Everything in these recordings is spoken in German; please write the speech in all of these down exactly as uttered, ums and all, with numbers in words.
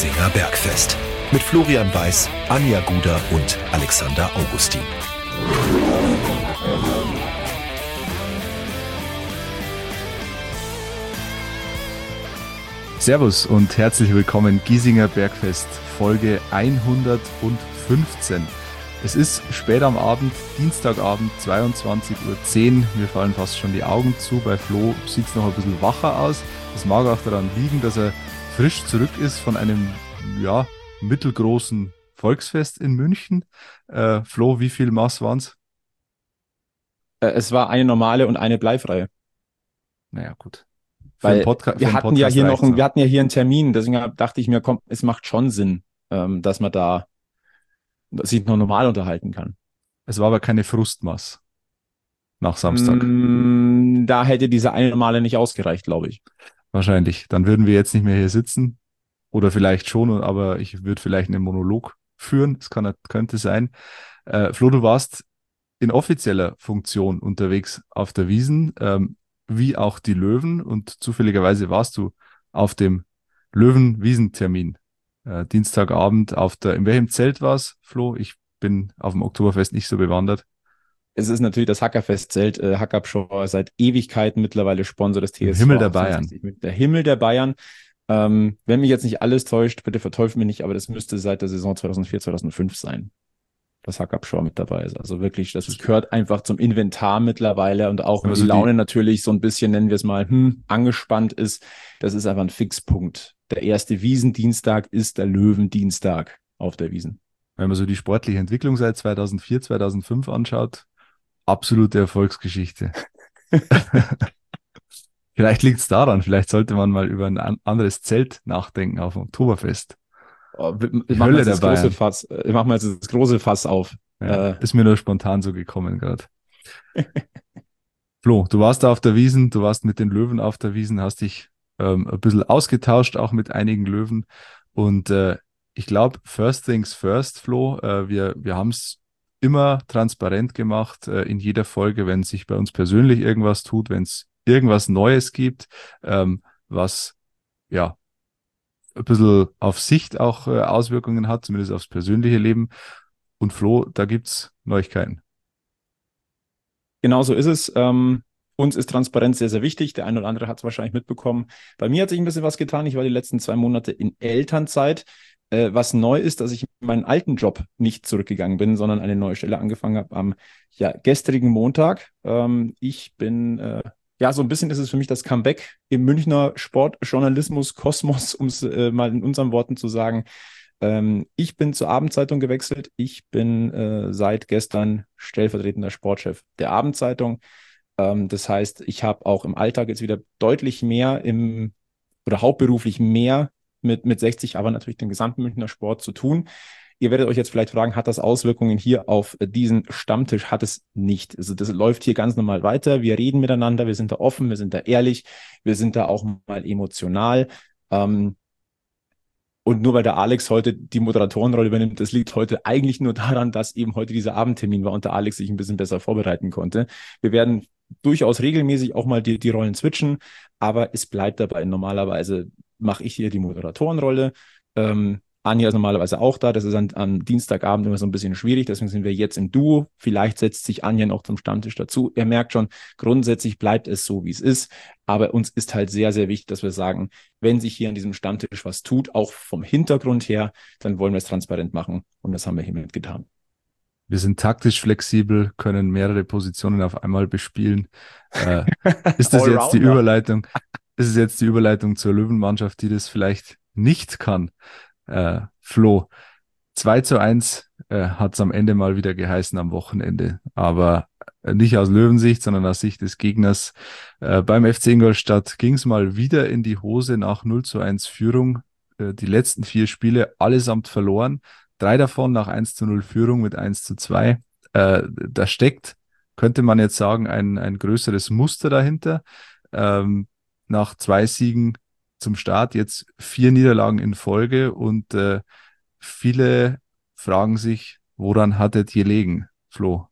Giesinger Bergfest. Mit Florian Weiß, Anja Guder und Alexander Augustin. Servus und herzlich willkommen, Giesinger Bergfest, Folge hundertfünfzehn. Es ist spät am Abend, Dienstagabend, zweiundzwanzig Uhr zehn. Mir fallen fast schon die Augen zu. Bei Flo sieht es noch ein bisschen wacher aus. Das mag auch daran liegen, dass er frisch zurück ist von einem ja, mittelgroßen Volksfest in München. Äh, Flo, wie viel Maß waren es? Äh, Es war eine normale und eine bleifreie. Naja, gut. Für Weil einen Podca- für wir einen hatten ja Podcast hier noch reicht's einen, wir hatten ja hier einen Termin, deswegen hab- dachte ich mir, komm, es macht schon Sinn, ähm, dass man da sich noch normal unterhalten kann. Es war aber keine Frustmaß nach Samstag. Mm, da hätte diese eine normale nicht ausgereicht, glaube ich. Wahrscheinlich. Dann würden wir jetzt nicht mehr hier sitzen. Oder vielleicht schon, aber ich würde vielleicht einen Monolog führen. Das kann, könnte sein. Äh, Flo, du warst in offizieller Funktion unterwegs auf der Wiesn, ähm, wie auch die Löwen. Und zufälligerweise warst du auf dem Löwen-Wiesn-Termin. Äh, Dienstagabend auf der, in welchem Zelt war es, Flo? Ich bin auf dem Oktoberfest nicht so bewandert. Es ist natürlich das Hackerfest-Zelt, äh, Hackabschor seit Ewigkeiten mittlerweile Sponsor des Im T S V Himmel der achtundsechzig mit der Himmel der Bayern. Ähm, wenn mich jetzt nicht alles täuscht, bitte verteufelt mich nicht, aber das müsste seit der Saison zweitausendvier, zweitausendfünf sein, dass Hackabschor mit dabei ist. Also wirklich, das gehört einfach zum Inventar mittlerweile und auch wenn Also die die, Laune natürlich so ein bisschen, nennen wir es mal, hm, angespannt ist, das ist einfach ein Fixpunkt. Der erste Wiesendienstag ist der Löwendienstag auf der Wiesn. wenn man so die sportliche Entwicklung seit zweitausendvier, zweitausendfünf anschaut, absolute Erfolgsgeschichte. Vielleicht liegt es daran, vielleicht sollte man mal über ein an- anderes Zelt nachdenken auf dem Oktoberfest. Oh, wir- Die machen wir Hölle jetzt der das große Bayern. Fass, äh, machen wir jetzt das große Fass auf. Ja, Äh, ist mir nur spontan so gekommen gerade. Flo, du warst da auf der Wiesn, du warst mit den Löwen auf der Wiesn, hast dich ähm, ein bisschen ausgetauscht, auch mit einigen Löwen. Und äh, ich glaube, first things first, Flo, äh, wir, wir haben es immer transparent gemacht äh, in jeder Folge, wenn sich bei uns persönlich irgendwas tut, wenn es irgendwas Neues gibt, ähm, was ja ein bisschen auf Sicht auch äh, Auswirkungen hat, zumindest aufs persönliche Leben. Und Flo, da gibt's Neuigkeiten. Genau so ist es. Ähm, uns ist Transparenz sehr, sehr wichtig. Der eine oder andere hat es wahrscheinlich mitbekommen. Bei mir hat sich ein bisschen was getan. Ich war die letzten zwei Monate in Elternzeit. Äh, was neu ist, dass ich in meinen alten Job nicht zurückgegangen bin, sondern eine neue Stelle angefangen habe am ja, gestrigen Montag. Ähm, ich bin, äh, ja, so ein bisschen ist es für mich das Comeback im Münchner Sportjournalismus-Kosmos, um es äh, mal in unseren Worten zu sagen. Ähm, ich bin zur Abendzeitung gewechselt. Ich bin äh, seit gestern stellvertretender Sportchef der Abendzeitung. Ähm, das heißt, ich habe auch im Alltag jetzt wieder deutlich mehr im oder hauptberuflich mehr mit, mit sechzig, aber natürlich dem gesamten Münchner Sport zu tun. Ihr werdet euch jetzt vielleicht fragen, hat das Auswirkungen hier auf diesen Stammtisch? Hat es nicht. Also das läuft hier ganz normal weiter. Wir reden miteinander, wir sind da offen, wir sind da ehrlich, wir sind da auch mal emotional. Ähm, und nur weil der Alex heute die Moderatorenrolle übernimmt, das liegt heute eigentlich nur daran, dass eben heute dieser Abendtermin war und der Alex sich ein bisschen besser vorbereiten konnte. Wir werden durchaus regelmäßig auch mal die, die Rollen switchen, aber es bleibt dabei. Normalerweise mache ich hier die Moderatorenrolle. Ähm, Anja ist normalerweise auch da. Das ist an, am Dienstagabend immer so ein bisschen schwierig. Deswegen sind wir jetzt im Duo. Vielleicht setzt sich Anja noch zum Stammtisch dazu. Ihr merkt schon, grundsätzlich bleibt es so, wie es ist. Aber uns ist halt sehr, sehr wichtig, dass wir sagen, wenn sich hier an diesem Stammtisch was tut, auch vom Hintergrund her, dann wollen wir es transparent machen. Und das haben wir hiermit getan. Wir sind taktisch flexibel, können mehrere Positionen auf einmal bespielen. Äh, ist das jetzt die Allrounder. Überleitung? Ist es jetzt die Überleitung zur Löwenmannschaft, die das vielleicht nicht kann? Äh, Flo, zwei zu eins äh, hat es am Ende mal wieder geheißen am Wochenende, aber äh, nicht aus Löwensicht, sondern aus Sicht des Gegners. Äh, beim F C Ingolstadt ging es mal wieder in die Hose nach null zu eins Führung. Äh, die letzten vier Spiele allesamt verloren. Drei davon nach eins zu null Führung mit eins zu zwei. Äh, da steckt, könnte man jetzt sagen, ein, ein größeres Muster dahinter. Ähm, nach zwei Siegen zum Start jetzt vier Niederlagen in Folge und äh, viele fragen sich, woran hat es gelegen, Flo?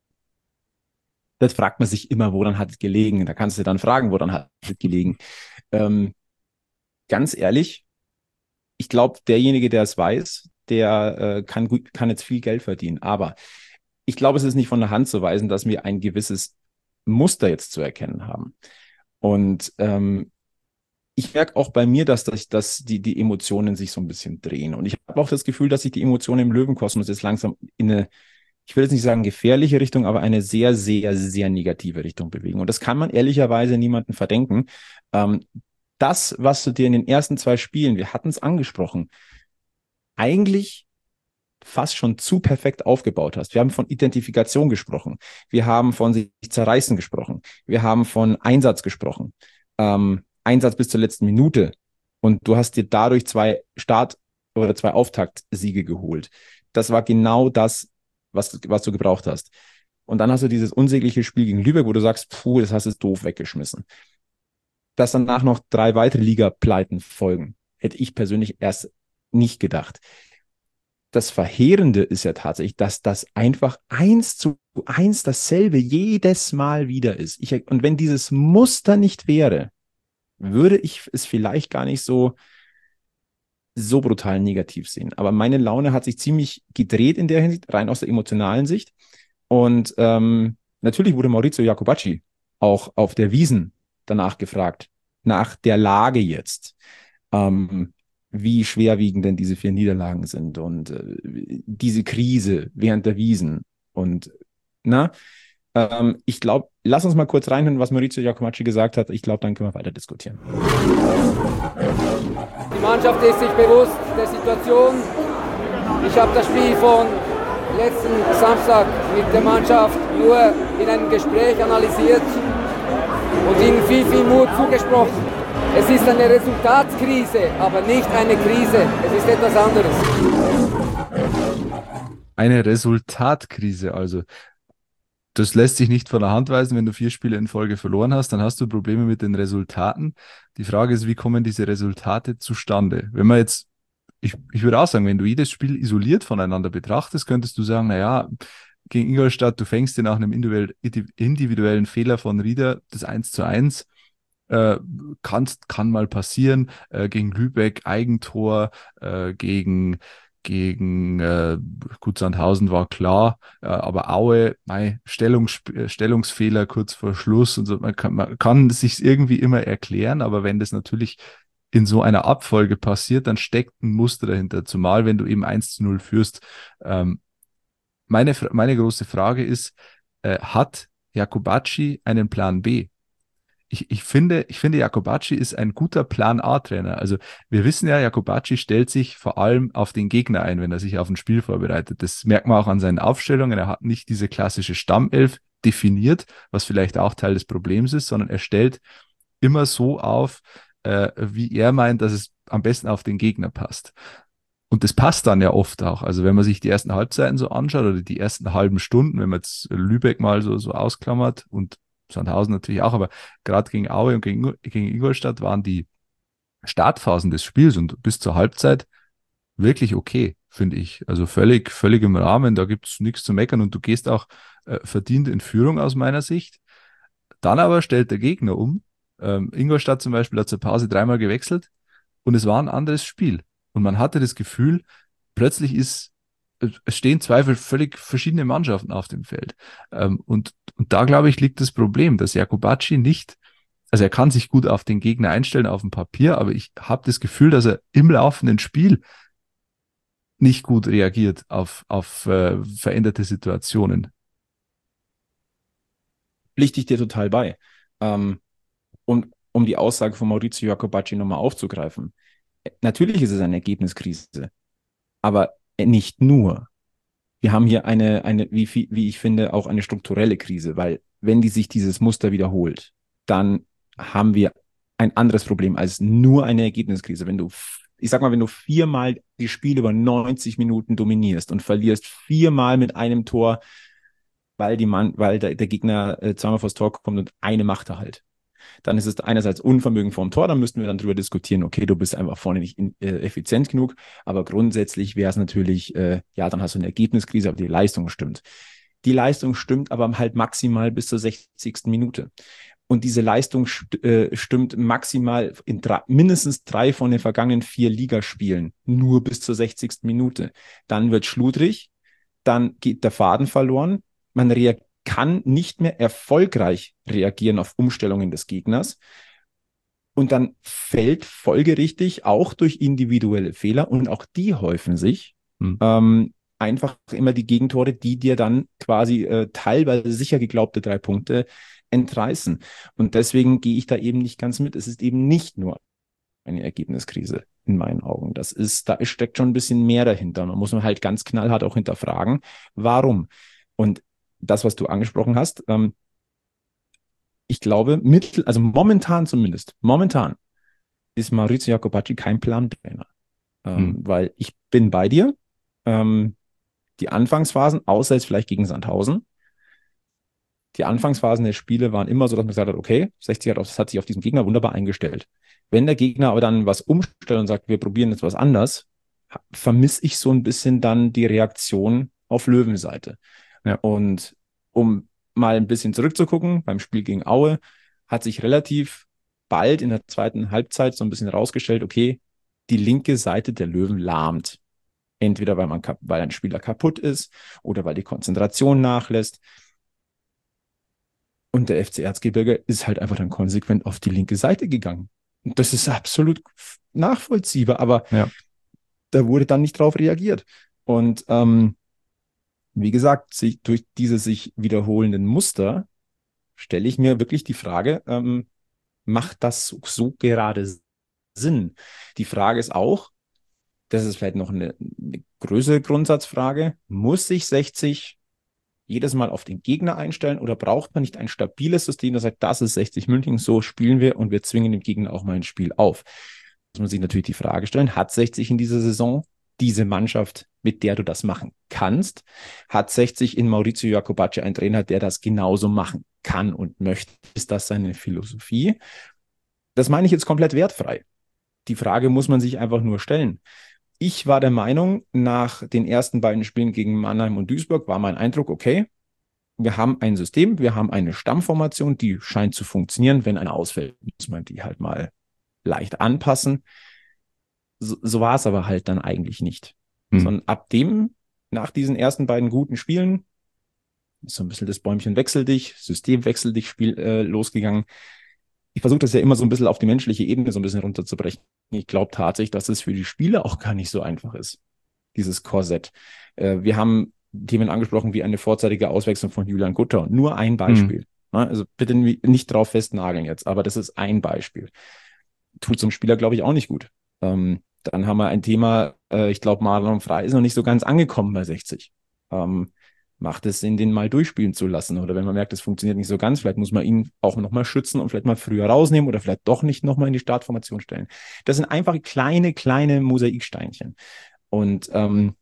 Das fragt man sich immer, woran hat es gelegen? Da kannst du dann fragen, woran hat es gelegen. Ähm, ganz ehrlich, ich glaube, derjenige, der es weiß, der äh, kann, gut, kann jetzt viel Geld verdienen. Aber ich glaube, es ist nicht von der Hand zu weisen, dass wir ein gewisses Muster jetzt zu erkennen haben. Und ähm, ich merke auch bei mir, dass, dass, dass die, die Emotionen sich so ein bisschen drehen. Und ich habe auch das Gefühl, dass sich die Emotionen im Löwenkosmos jetzt langsam in eine, ich will jetzt nicht sagen gefährliche Richtung, aber eine sehr, sehr, sehr negative Richtung bewegen. Und das kann man ehrlicherweise niemandem verdenken. Ähm, das, was du dir in den ersten zwei Spielen, wir hatten es angesprochen, eigentlich fast schon zu perfekt aufgebaut hast. Wir haben von Identifikation gesprochen. Wir haben von sich zerreißen gesprochen. Wir haben von Einsatz gesprochen. Ähm, Einsatz bis zur letzten Minute. Und du hast dir dadurch zwei Start- oder zwei Auftaktsiege geholt. Das war genau das, was, was du gebraucht hast. Und dann hast du dieses unsägliche Spiel gegen Lübeck, wo du sagst, puh, das hast du doof weggeschmissen. Dass danach noch drei weitere Liga-Pleiten folgen, hätte ich persönlich erst nicht gedacht. Das Verheerende ist ja tatsächlich, dass das einfach eins zu eins dasselbe jedes Mal wieder ist. Ich, und wenn dieses Muster nicht wäre, würde ich es vielleicht gar nicht so, so brutal negativ sehen. Aber meine Laune hat sich ziemlich gedreht in der Hinsicht, rein aus der emotionalen Sicht. Und ähm, natürlich wurde Maurizio Jacobacci auch auf der Wiesn danach gefragt, nach der Lage jetzt. Ähm, wie schwerwiegend denn diese vier Niederlagen sind und äh, diese Krise während der Wiesn. Und na, ähm, ich glaube, lass uns mal kurz reinhören, was Maurizio Jacobacci gesagt hat. Ich glaube, dann können wir weiter diskutieren. Die Mannschaft ist sich bewusst der Situation. Ich habe das Spiel von letzten Samstag mit der Mannschaft nur in einem Gespräch analysiert und ihnen viel, viel Mut zugesprochen. Es ist eine Resultatskrise, aber nicht eine Krise. Es ist etwas anderes. Eine Resultatkrise, also. Das lässt sich nicht von der Hand weisen. Wenn du vier Spiele in Folge verloren hast, dann hast du Probleme mit den Resultaten. Die Frage ist, wie kommen diese Resultate zustande? Wenn man jetzt, ich, ich würde auch sagen, wenn du jedes Spiel isoliert voneinander betrachtest, könntest du sagen, naja, gegen Ingolstadt, du fängst dir nach einem individuellen Fehler von Rieder das eins zu eins. Äh, kann, kann mal passieren. Äh, gegen Lübeck Eigentor, äh, gegen Gegen äh, gut, Sandhausen war klar, äh, aber Aue, mei, Stellungs Stellungsfehler kurz vor Schluss und so. Man kann, man kann sich irgendwie immer erklären, aber wenn das natürlich in so einer Abfolge passiert, dann steckt ein Muster dahinter. Zumal, wenn du eben eins zu null führst. Ähm, meine, meine große Frage ist, äh, hat Jacobacci einen Plan B? Ich, ich finde, ich finde, Jacobacci ist ein guter Plan-A-Trainer. Also wir wissen ja, Jacobacci stellt sich vor allem auf den Gegner ein, wenn er sich auf ein Spiel vorbereitet. Das merkt man auch an seinen Aufstellungen. Er hat nicht diese klassische Stammelf definiert, was vielleicht auch Teil des Problems ist, sondern er stellt immer so auf, äh, wie er meint, dass es am besten auf den Gegner passt. Und das passt dann ja oft auch. Also wenn man sich die ersten Halbzeiten so anschaut oder die ersten halben Stunden, wenn man jetzt Lübeck mal so, so ausklammert und Sandhausen natürlich auch, aber gerade gegen Aue und gegen, gegen Ingolstadt waren die Startphasen des Spiels und bis zur Halbzeit wirklich okay, finde ich. Also völlig, völlig im Rahmen, da gibt es nichts zu meckern und du gehst auch äh, verdient in Führung aus meiner Sicht. Dann aber stellt der Gegner um. Ähm, Ingolstadt zum Beispiel hat zur Pause dreimal gewechselt und es war ein anderes Spiel. Und man hatte das Gefühl, plötzlich ist es stehen zwei völlig verschiedene Mannschaften auf dem Feld. Ähm, und, und da, glaube ich, liegt das Problem, dass Jacobacci nicht, also er kann sich gut auf den Gegner einstellen auf dem Papier, aber ich habe das Gefühl, dass er im laufenden Spiel nicht gut reagiert auf, auf äh, veränderte Situationen. Pflichte ich dir total bei. Ähm, und um die Aussage von Maurizio Jacobacci nochmal aufzugreifen. Natürlich ist es eine Ergebniskrise, aber nicht nur. Wir haben hier eine, eine wie, wie ich finde, auch eine strukturelle Krise, weil wenn die sich dieses Muster wiederholt, dann haben wir ein anderes Problem als nur eine Ergebniskrise. Wenn du, ich sag mal, wenn du viermal die Spiele über neunzig Minuten dominierst und verlierst viermal mit einem Tor, weil die Mann, weil der, der Gegner äh, zweimal vors Tor kommt und eine macht er halt. Dann ist es einerseits Unvermögen vorm Tor, dann müssten wir dann drüber diskutieren, okay, du bist einfach vorne nicht in, äh, effizient genug, aber grundsätzlich wäre es natürlich, äh, ja, dann hast du eine Ergebniskrise, aber die Leistung stimmt. Die Leistung stimmt aber halt maximal bis zur sechzigsten Minute. und diese Leistung st äh, stimmt maximal in drei, mindestens drei von den vergangenen vier Ligaspielen, nur bis zur sechzigsten Minute. Dann wird schludrig, dann geht der Faden verloren, man kann nicht mehr erfolgreich reagieren auf Umstellungen des Gegners und dann fällt folgerichtig auch durch individuelle Fehler, und auch die häufen sich, hm. ähm, einfach immer die Gegentore, die dir dann quasi äh, teilweise sicher geglaubte drei Punkte entreißen. Und deswegen gehe ich da eben nicht ganz mit. Es ist eben nicht nur eine Ergebniskrise in meinen Augen. Das ist, da steckt schon ein bisschen mehr dahinter. Man muss man halt ganz knallhart auch hinterfragen, warum. Und das, was du angesprochen hast, ähm, ich glaube, mittel, also momentan zumindest, momentan ist Maurizio Jacobacci kein Plantrainer. Ähm, hm. Weil ich bin bei dir. Ähm, die Anfangsphasen, außer jetzt vielleicht gegen Sandhausen, die Anfangsphasen der Spiele waren immer so, dass man gesagt hat, okay, sechzig hat, auf, hat sich auf diesen Gegner wunderbar eingestellt. Wenn der Gegner aber dann was umstellt und sagt, wir probieren jetzt was anders, vermisse ich so ein bisschen dann die Reaktion auf Löwenseite. Ja. Und um mal ein bisschen zurückzugucken, beim Spiel gegen Aue hat sich relativ bald in der zweiten Halbzeit so ein bisschen rausgestellt, okay, die linke Seite der Löwen lahmt. Entweder weil, man, weil ein Spieler kaputt ist oder weil die Konzentration nachlässt. Und der F C Erzgebirge ist halt einfach dann konsequent auf die linke Seite gegangen. Und das ist absolut nachvollziehbar, aber ja. da wurde dann nicht drauf reagiert. Und ähm, wie gesagt, sich, durch diese sich wiederholenden Muster stelle ich mir wirklich die Frage, ähm, macht das so, so gerade Sinn? Die Frage ist auch, das ist vielleicht noch eine, eine größere Grundsatzfrage, muss sich sechzig jedes Mal auf den Gegner einstellen oder braucht man nicht ein stabiles System, das sagt, das ist sechzig München, so spielen wir und wir zwingen den Gegner auch mal ein Spiel auf? Muss man sich natürlich die Frage stellen, hat sechzig in dieser Saison diese Mannschaft, mit der du das machen kannst? Hat sechzig in Maurizio Jacobacci einen Trainer, der das genauso machen kann und möchte? Ist das seine Philosophie? Das meine ich jetzt komplett wertfrei. Die Frage muss man sich einfach nur stellen. Ich war der Meinung, nach den ersten beiden Spielen gegen Mannheim und Duisburg war mein Eindruck, okay, wir haben ein System, wir haben eine Stammformation, die scheint zu funktionieren. Wenn eine ausfällt, muss man die halt mal leicht anpassen. So, so war es aber halt dann eigentlich nicht. Hm. Sondern ab dem, nach diesen ersten beiden guten Spielen, ist so ein bisschen das Bäumchen wechsel dich, System wechsel dich Spiel äh, losgegangen. Ich versuche das ja immer so ein bisschen auf die menschliche Ebene so ein bisschen runterzubrechen. Ich glaube tatsächlich, dass es für die Spieler auch gar nicht so einfach ist, dieses Korsett. Äh, wir haben Themen angesprochen wie eine vorzeitige Auswechslung von Julian Gutter. Nur ein Beispiel. Mhm. Also bitte nicht drauf festnageln jetzt, aber das ist ein Beispiel. Tut zum Spieler, glaube ich, auch nicht gut. Ähm, dann haben wir ein Thema, äh, ich glaube, Marlon Frey ist noch nicht so ganz angekommen bei sechzig. Ähm, macht es Sinn, den mal durchspielen zu lassen? Oder wenn man merkt, es funktioniert nicht so ganz, vielleicht muss man ihn auch nochmal schützen und vielleicht mal früher rausnehmen oder vielleicht doch nicht nochmal in die Startformation stellen. Das sind einfach kleine, kleine Mosaiksteinchen. Und ähm,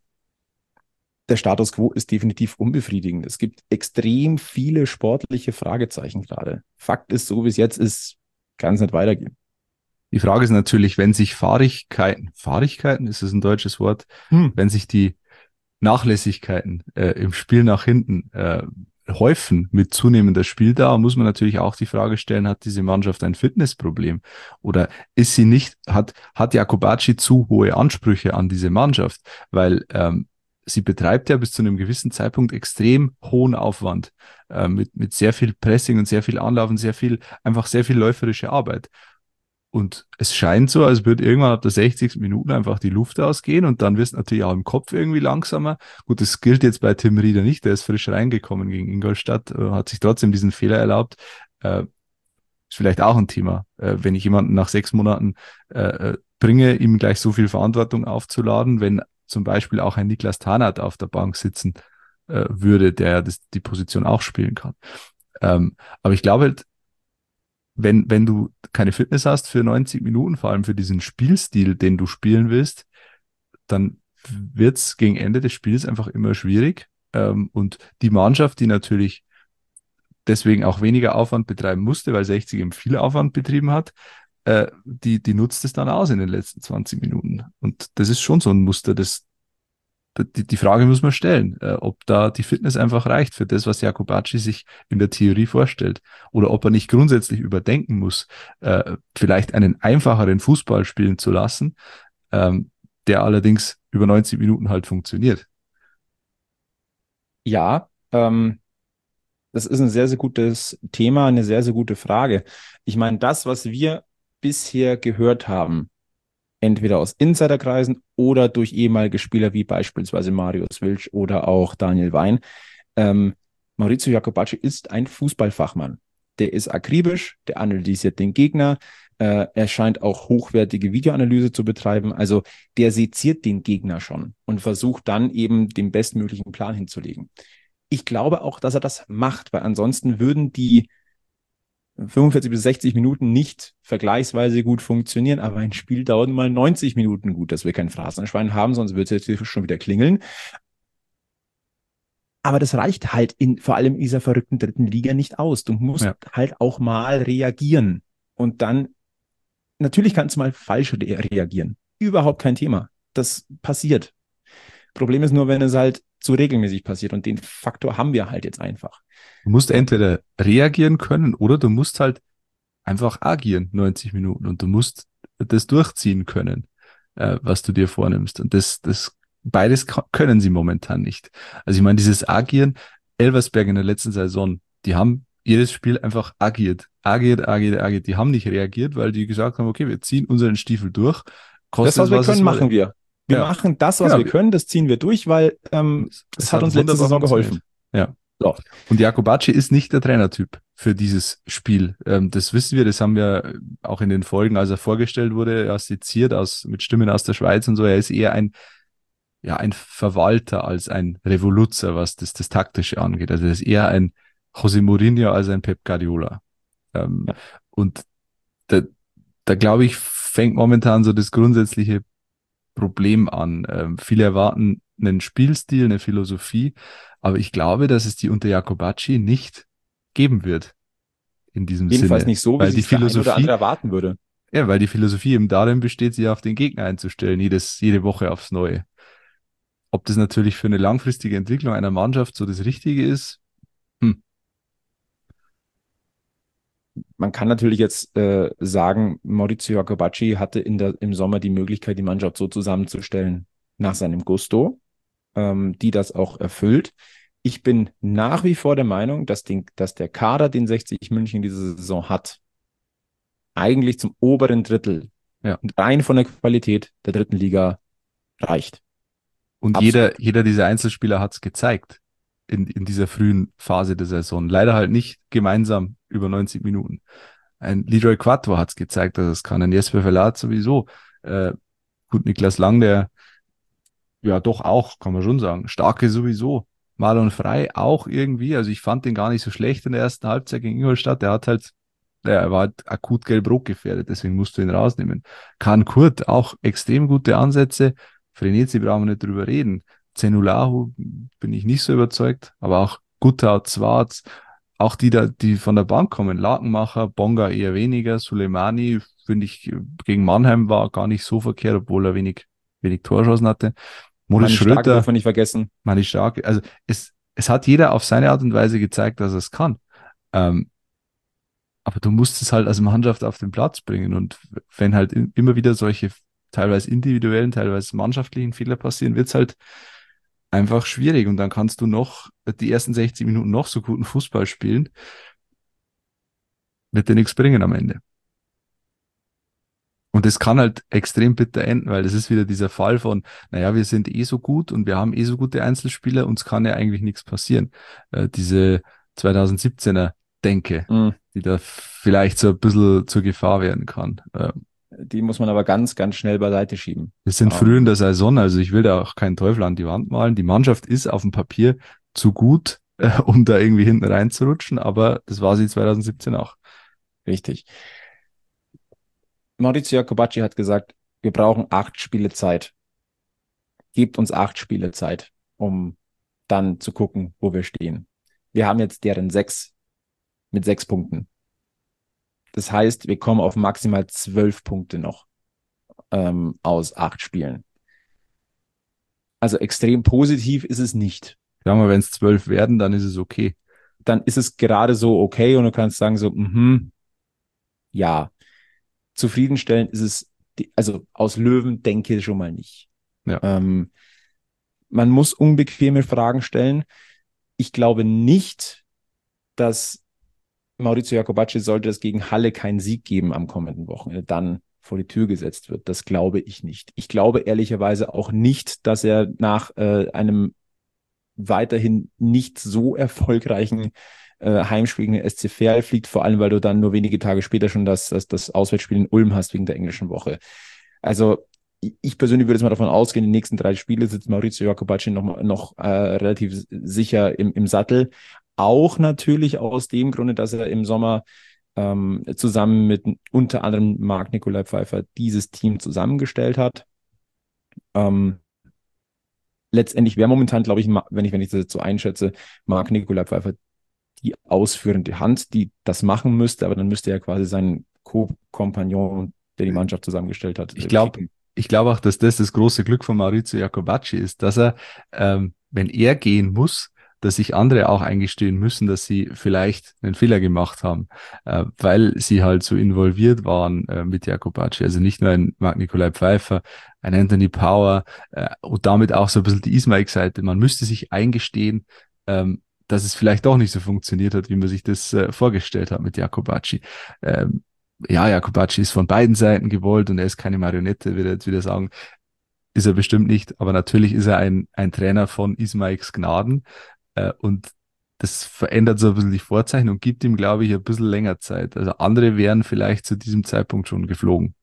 der Status quo ist definitiv unbefriedigend. Es gibt extrem viele sportliche Fragezeichen gerade. Fakt ist, so wie es jetzt ist, kann es nicht weitergehen. Die Frage ist natürlich, wenn sich Fahrigkeiten, Fahrigkeiten, ist das ein deutsches Wort, hm. wenn sich die Nachlässigkeiten äh, im Spiel nach hinten äh, häufen mit zunehmender Spieldauer, muss man natürlich auch die Frage stellen, hat diese Mannschaft ein Fitnessproblem? Oder ist sie nicht, hat, hat Jacobacci zu hohe Ansprüche an diese Mannschaft? Weil ähm, sie betreibt ja bis zu einem gewissen Zeitpunkt extrem hohen Aufwand äh, mit, mit sehr viel Pressing und sehr viel Anlauf und sehr viel, einfach sehr viel läuferische Arbeit. Und es scheint so, als würde irgendwann ab der sechzigsten Minute einfach die Luft ausgehen und dann wirst du natürlich auch im Kopf irgendwie langsamer. Gut, das gilt jetzt bei Tim Rieder nicht, der ist frisch reingekommen gegen Ingolstadt, äh, hat sich trotzdem diesen Fehler erlaubt. Äh, ist vielleicht auch ein Thema, äh, wenn ich jemanden nach sechs Monaten äh, bringe, ihm gleich so viel Verantwortung aufzuladen, wenn zum Beispiel auch ein Niklas Tarnath auf der Bank sitzen äh, würde, der das, die Position auch spielen kann. Ähm, aber ich glaube halt, Wenn, wenn du keine Fitness hast für neunzig Minuten, vor allem für diesen Spielstil, den du spielen willst, dann wird es gegen Ende des Spiels einfach immer schwierig. Ähm, und die Mannschaft, die natürlich deswegen auch weniger Aufwand betreiben musste, weil sechzig eben viel Aufwand betrieben hat, äh, die, die nutzt es dann aus in den letzten zwanzig Minuten. Und das ist schon so ein Muster, das die, die Frage muss man stellen, äh, ob da die Fitness einfach reicht für das, was Jakobacci sich in der Theorie vorstellt. Oder ob er nicht grundsätzlich überdenken muss, äh, vielleicht einen einfacheren Fußball spielen zu lassen, ähm, der allerdings über neunzig Minuten halt funktioniert. Ja, ähm, das ist ein sehr, sehr gutes Thema, eine sehr, sehr gute Frage. Ich meine, das, was wir bisher gehört haben, entweder aus Insiderkreisen oder durch ehemalige Spieler wie beispielsweise Marius Wilsch oder auch Daniel Wein, ähm, Maurizio Jacobacci ist ein Fußballfachmann. Der ist akribisch, der analysiert den Gegner, äh, er scheint auch hochwertige Videoanalyse zu betreiben. Also der seziert den Gegner schon und versucht dann eben den bestmöglichen Plan hinzulegen. Ich glaube auch, dass er das macht, weil ansonsten würden die fünfundvierzig bis sechzig Minuten nicht vergleichsweise gut funktionieren, aber ein Spiel dauert mal neunzig Minuten gut, dass wir kein Phrasenschwein haben, sonst wird es jetzt schon wieder klingeln. Aber das reicht halt in, vor allem in dieser verrückten dritten Liga nicht aus. Du musst ja. halt auch mal reagieren. Und dann, natürlich kannst du mal falsch re- reagieren. Überhaupt kein Thema. Das passiert. Problem ist nur, wenn es halt zu regelmäßig passiert. Und den Faktor haben wir halt jetzt einfach. Du musst entweder reagieren können oder du musst halt einfach agieren, neunzig Minuten. Und du musst das durchziehen können, äh, was du dir vornimmst. Und das, das beides können sie momentan nicht. Also ich meine, dieses Agieren, Elversberg in der letzten Saison, die haben jedes Spiel einfach agiert. Agiert, agiert, agiert. Die haben nicht reagiert, weil die gesagt haben, okay, wir ziehen unseren Stiefel durch. Kostet das, was, was wir können, machen wir. Wir ja. machen das, was genau. wir können, das ziehen wir durch, weil ähm, das, das hat, hat uns letzte Saison geholfen. Ja. So. Und Jakobacci ist nicht der Trainertyp für dieses Spiel. Ähm, das wissen wir, das haben wir auch in den Folgen, als er vorgestellt wurde, er seziert aus, mit Stimmen aus der Schweiz und so. Er ist eher ein ja, ein Verwalter als ein Revoluzer, was das, das Taktische angeht. Also er ist eher ein José Mourinho als ein Pep Guardiola. Ähm, ja. Und da, da glaube ich, fängt momentan so das grundsätzliche Problem an. Ähm, viele erwarten einen Spielstil, eine Philosophie, aber ich glaube, dass es die unter Jakobacci nicht geben wird. In diesem Jedenfalls Sinne. nicht so, wie weil die Philosophie, der eine oder andere erwarten würde. Ja, weil die Philosophie eben darin besteht, sich auf den Gegner einzustellen, jedes, jede Woche aufs Neue. Ob das natürlich für eine langfristige Entwicklung einer Mannschaft so das Richtige ist? Hm. Man kann natürlich jetzt äh, sagen, Maurizio Jacobacci hatte in der, im Sommer die Möglichkeit, die Mannschaft so zusammenzustellen nach seinem Gusto, ähm, die das auch erfüllt. Ich bin nach wie vor der Meinung, dass, den, dass der Kader, den sechzig München diese Saison hat, eigentlich zum oberen Drittel, ja. rein von der Qualität der dritten Liga reicht. Und jeder, jeder dieser Einzelspieler hat es gezeigt in, in dieser frühen Phase der Saison. Leider halt nicht gemeinsam über neunzig Minuten. Ein Leroy Quattro hat es gezeigt, dass es kann. Ein Jesper Verlat sowieso. Äh, gut, Niklas Lang, der ja doch auch, kann man schon sagen, starke sowieso. Marlon Frey auch irgendwie. Also ich fand den gar nicht so schlecht in der ersten Halbzeit gegen Ingolstadt. Der hat halt, er war halt akut gelb-rot gefährdet, deswegen musst du ihn rausnehmen. Kahn Kurt, auch extrem gute Ansätze. Frenetzi brauchen wir nicht drüber reden. Zenulahu bin ich nicht so überzeugt, aber auch Guttau, Zwarz, auch die da, die von der Bank kommen, Lakenmacher, Bonga eher weniger, Suleimani, finde ich, gegen Mannheim war gar nicht so verkehrt, obwohl er wenig, wenig Torschancen hatte. Moritz Schröter, darf man nicht vergessen. Mani Stark, also es, es hat jeder auf seine Art und Weise gezeigt, dass er es kann. Ähm, aber du musst es halt als Mannschaft auf den Platz bringen und wenn halt immer wieder solche teilweise individuellen, teilweise mannschaftlichen Fehler passieren, wird es halt einfach schwierig. Und dann kannst du noch die ersten sechzig Minuten noch so guten Fußball spielen, wird dir nichts bringen am Ende. Und das kann halt extrem bitter enden, weil das ist wieder dieser Fall von, naja, wir sind eh so gut und wir haben eh so gute Einzelspieler, uns kann ja eigentlich nichts passieren. Äh, diese zweitausendsiebzehner Denke, mhm. die da vielleicht so ein bisschen zur Gefahr werden kann. Ähm, Die muss man aber ganz, ganz schnell beiseite schieben. Wir sind um. früh in der Saison, also ich will da auch keinen Teufel an die Wand malen. Die Mannschaft ist auf dem Papier zu gut, äh, um da irgendwie hinten reinzurutschen, aber das war sie zweitausendsiebzehn auch. Richtig. Maurizio Jacobacci hat gesagt, wir brauchen acht Spiele Zeit. Gebt uns acht Spiele Zeit, um dann zu gucken, wo wir stehen. Wir haben jetzt deren sechs mit sechs Punkten. Das heißt, wir kommen auf maximal zwölf Punkte noch ähm, aus acht Spielen. Also extrem positiv ist es nicht. Sagen wir, wenn es zwölf werden, dann ist es okay. Dann ist es gerade so okay und du kannst sagen so, mhm, ja, zufriedenstellend ist es, die, also aus Löwen denke ich schon mal nicht. Ja. Ähm, man muss unbequeme Fragen stellen. Ich glaube nicht, dass Maurizio Jacobacci, sollte es gegen Halle keinen Sieg geben am kommenden Wochenende, dann vor die Tür gesetzt wird. Das glaube ich nicht. Ich glaube ehrlicherweise auch nicht, dass er nach äh, einem weiterhin nicht so erfolgreichen äh, Heimspiel gegen den S C Verl fliegt, vor allem, weil du dann nur wenige Tage später schon das, das, das Auswärtsspiel in Ulm hast wegen der englischen Woche. Also ich persönlich würde jetzt mal davon ausgehen, die nächsten drei Spiele sitzt Maurizio Jacobacci noch, noch äh, relativ sicher im, im Sattel. Auch natürlich aus dem Grunde, dass er im Sommer ähm, zusammen mit unter anderem Marc-Nicolai Pfeiffer dieses Team zusammengestellt hat. Ähm, letztendlich wäre momentan, glaube ich, wenn ich, wenn ich das jetzt so einschätze, Marc-Nicolai Pfeiffer die ausführende Hand, die das machen müsste, aber dann müsste er quasi seinen Co-Kompagnon, der die Mannschaft zusammengestellt hat. Ich glaube ich glaube auch, dass das das große Glück von Maurizio Jacobacci ist, dass er, ähm, wenn er gehen muss, dass sich andere auch eingestehen müssen, dass sie vielleicht einen Fehler gemacht haben, äh, weil sie halt so involviert waren äh, mit Jacobacci. Also nicht nur ein Marc-Nicolai Pfeiffer, ein Anthony Power äh, und damit auch so ein bisschen die Ismaik-Seite. Man müsste sich eingestehen, ähm, dass es vielleicht doch nicht so funktioniert hat, wie man sich das äh, vorgestellt hat mit Jacobacci. Ähm, ja, Jacobacci ist von beiden Seiten gewollt und er ist keine Marionette, würde ich jetzt wieder sagen. Ist er bestimmt nicht, aber natürlich ist er ein, ein Trainer von Ismaiks Gnaden äh, und das verändert so ein bisschen die Vorzeichen und gibt ihm, glaube ich, ein bisschen länger Zeit. Also andere wären vielleicht zu diesem Zeitpunkt schon geflogen.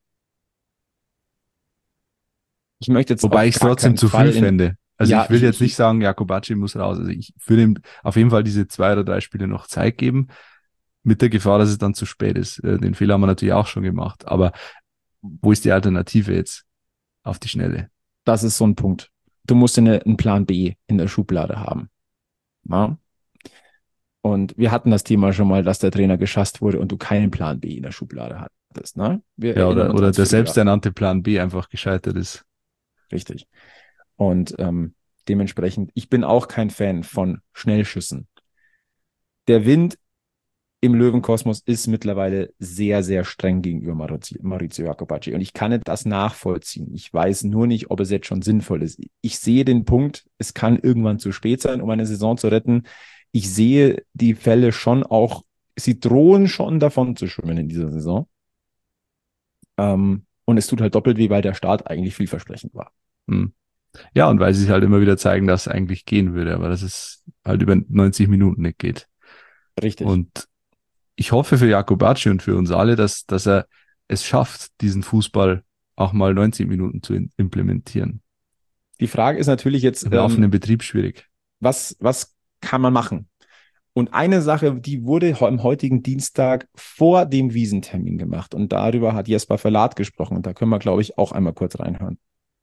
Ich möchte jetzt Wobei ich es trotzdem zu früh fände. Also ja, ich will ich, jetzt ich, nicht sagen, Jacobacci muss raus. Also ich würde ihm auf jeden Fall diese zwei oder drei Spiele noch Zeit geben, mit der Gefahr, dass es dann zu spät ist. Den Fehler haben wir natürlich auch schon gemacht. Aber wo ist die Alternative jetzt auf die Schnelle? Das ist so ein Punkt. Du musst eine, einen Plan B in der Schublade haben. Ja? Und wir hatten das Thema schon mal, dass der Trainer geschasst wurde und du keinen Plan B in der Schublade hattest. Ne? Wir ja, oder, oder der selbst selbsternannte Plan B einfach gescheitert ist. Richtig. Und ähm, dementsprechend, ich bin auch kein Fan von Schnellschüssen. Der Wind im Löwenkosmos ist mittlerweile sehr, sehr streng gegenüber Maurizio, Maurizio Jacobacci. Und ich kann das nachvollziehen. Ich weiß nur nicht, ob es jetzt schon sinnvoll ist. Ich sehe den Punkt, es kann irgendwann zu spät sein, um eine Saison zu retten. Ich sehe die Fälle schon auch, sie drohen schon davon zu schwimmen in dieser Saison. Ähm, und es tut halt doppelt weh, weil der Start eigentlich vielversprechend war. Hm. Ja, und weil sie sich halt immer wieder zeigen, dass es eigentlich gehen würde, aber dass es halt über neunzig Minuten nicht geht. Richtig. Und ich hoffe für Jacobacci und für uns alle, dass, dass er es schafft, diesen Fußball auch mal neunzig Minuten zu in- implementieren. Die Frage ist natürlich jetzt, Im laufenden ähm, Betrieb schwierig. Was, was kann man machen? Und eine Sache, die wurde am heutigen Dienstag vor dem Wiesentermin gemacht. Und darüber hat Jesper Verlat gesprochen. Und da können wir, glaube ich, auch einmal kurz reinhören.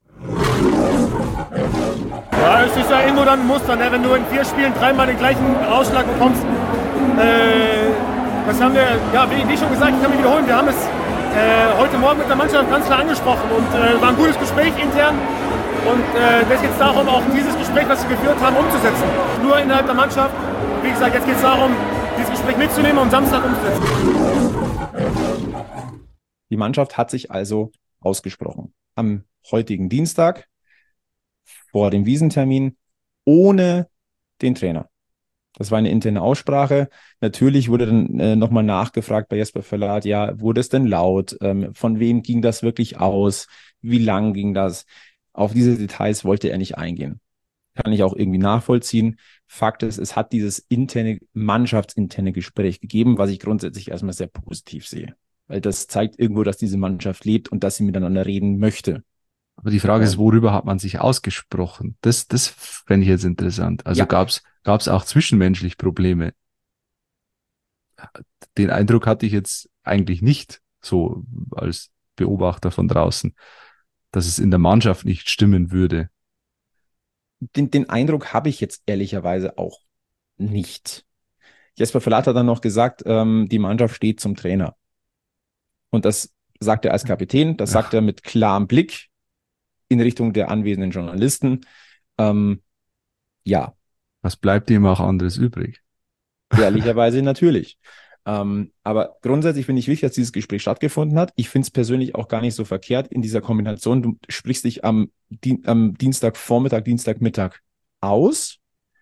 Ja, es ist ja irgendwo dann ein Muster, ne? Wenn du in vier Spielen dreimal den gleichen Ausschlag bekommst. Äh, das haben wir, ja, wie, wie schon gesagt, ich kann mich wiederholen, wir haben es äh, heute Morgen mit der Mannschaft ganz klar angesprochen und äh, war ein gutes Gespräch intern. Und äh, jetzt geht es darum, auch dieses Gespräch, was wir geführt haben, umzusetzen. Nur innerhalb der Mannschaft. Wie gesagt, jetzt geht es darum, dieses Gespräch mitzunehmen und am Samstag umzusetzen. Die Mannschaft hat sich also ausgesprochen. Am heutigen Dienstag, vor dem Wiesentermin, ohne den Trainer. Das war eine interne Aussprache. Natürlich wurde dann äh, nochmal nachgefragt bei Jesper Verlat, ja, wurde es denn laut? Ähm, von wem ging das wirklich aus? Wie lang ging das? Auf diese Details wollte er nicht eingehen. Kann ich auch irgendwie nachvollziehen. Fakt ist, es hat dieses interne, mannschaftsinterne Gespräch gegeben, was ich grundsätzlich erstmal sehr positiv sehe. Weil das zeigt irgendwo, dass diese Mannschaft lebt und dass sie miteinander reden möchte. Aber die Frage ist, worüber hat man sich ausgesprochen? Das, das fände ich jetzt interessant. Also ja. gab's, gab's auch zwischenmenschlich Probleme? Den Eindruck hatte ich jetzt eigentlich nicht so als Beobachter von draußen, dass es in der Mannschaft nicht stimmen würde. Den, den Eindruck habe ich jetzt ehrlicherweise auch nicht. Jesper Verlat hat dann noch gesagt, ähm, die Mannschaft steht zum Trainer. Und das sagt er als Kapitän, das sagt er mit klarem Blick in Richtung der anwesenden Journalisten. Ähm, ja. Was bleibt ihm auch anderes übrig? Ehrlicherweise natürlich. Ähm, aber grundsätzlich finde ich wichtig, dass dieses Gespräch stattgefunden hat. Ich finde es persönlich auch gar nicht so verkehrt in dieser Kombination. Du sprichst dich am, Dien am Dienstagvormittag, Dienstagmittag aus.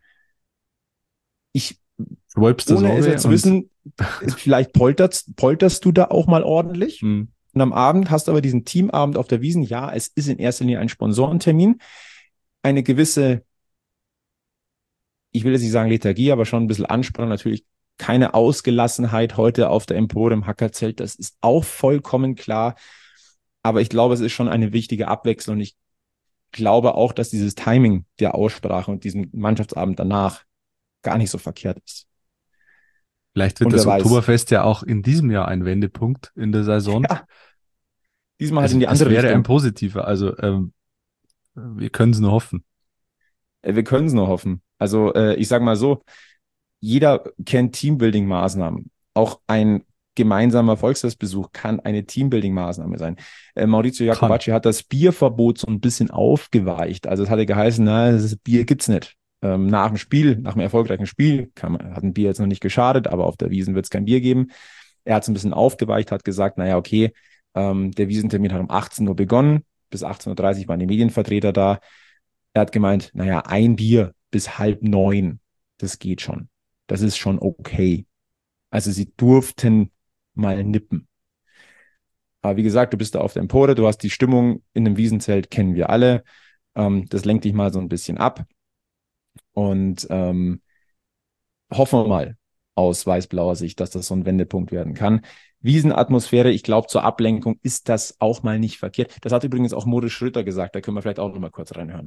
Ich, Schwalbst das ohne es Auge jetzt zu und- wissen, vielleicht polterst, polterst du da auch mal ordentlich. Hm. Und am Abend hast du aber diesen Teamabend auf der Wiesn. Ja, es ist in erster Linie ein Sponsorentermin. Eine gewisse, ich will jetzt nicht sagen Lethargie, aber schon ein bisschen Anspannung. Natürlich keine Ausgelassenheit heute auf der Empore im Hackerzelt. Das ist auch vollkommen klar. Aber ich glaube, es ist schon eine wichtige Abwechslung. Und ich glaube auch, dass dieses Timing der Aussprache und diesen Mannschaftsabend danach gar nicht so verkehrt ist. Vielleicht wird Und das wer weiß. Oktoberfest ja auch in diesem Jahr ein Wendepunkt in der Saison. Ja. Diesmal halt Es, in die es andere wäre Richtung. ein positiver. Also ähm, wir können es nur hoffen. Äh, Wir können es nur hoffen. Also äh, ich sage mal so, jeder kennt Teambuilding-Maßnahmen. Auch ein gemeinsamer Volksfestbesuch kann eine Teambuilding-Maßnahme sein. Äh, Maurizio Jacobacci hat das Bierverbot so ein bisschen aufgeweicht. Also es hatte geheißen, na, das Bier gibt's nicht. Ähm, nach dem Spiel, nach einem erfolgreichen Spiel, kann man, hat ein Bier jetzt noch nicht geschadet, aber auf der Wiesn wird es kein Bier geben. Er hat es ein bisschen aufgeweicht, hat gesagt, naja, okay, ähm, der Wiesentermin hat um achtzehn Uhr begonnen, bis achtzehn Uhr dreißig waren die Medienvertreter da. Er hat gemeint, naja, ein Bier bis halb neun, das geht schon. Das ist schon okay. Also sie durften mal nippen. Aber wie gesagt, du bist da auf der Empore, du hast die Stimmung in einem Wiesenzelt, kennen wir alle. Ähm, das lenkt dich mal so ein bisschen ab. Und ähm, hoffen wir mal aus weiß-blauer Sicht, dass das so ein Wendepunkt werden kann. Wiesenatmosphäre, ich glaube, zur Ablenkung ist das auch mal nicht verkehrt. Das hat übrigens auch Moritz Schröter gesagt, da können wir vielleicht auch noch mal kurz reinhören.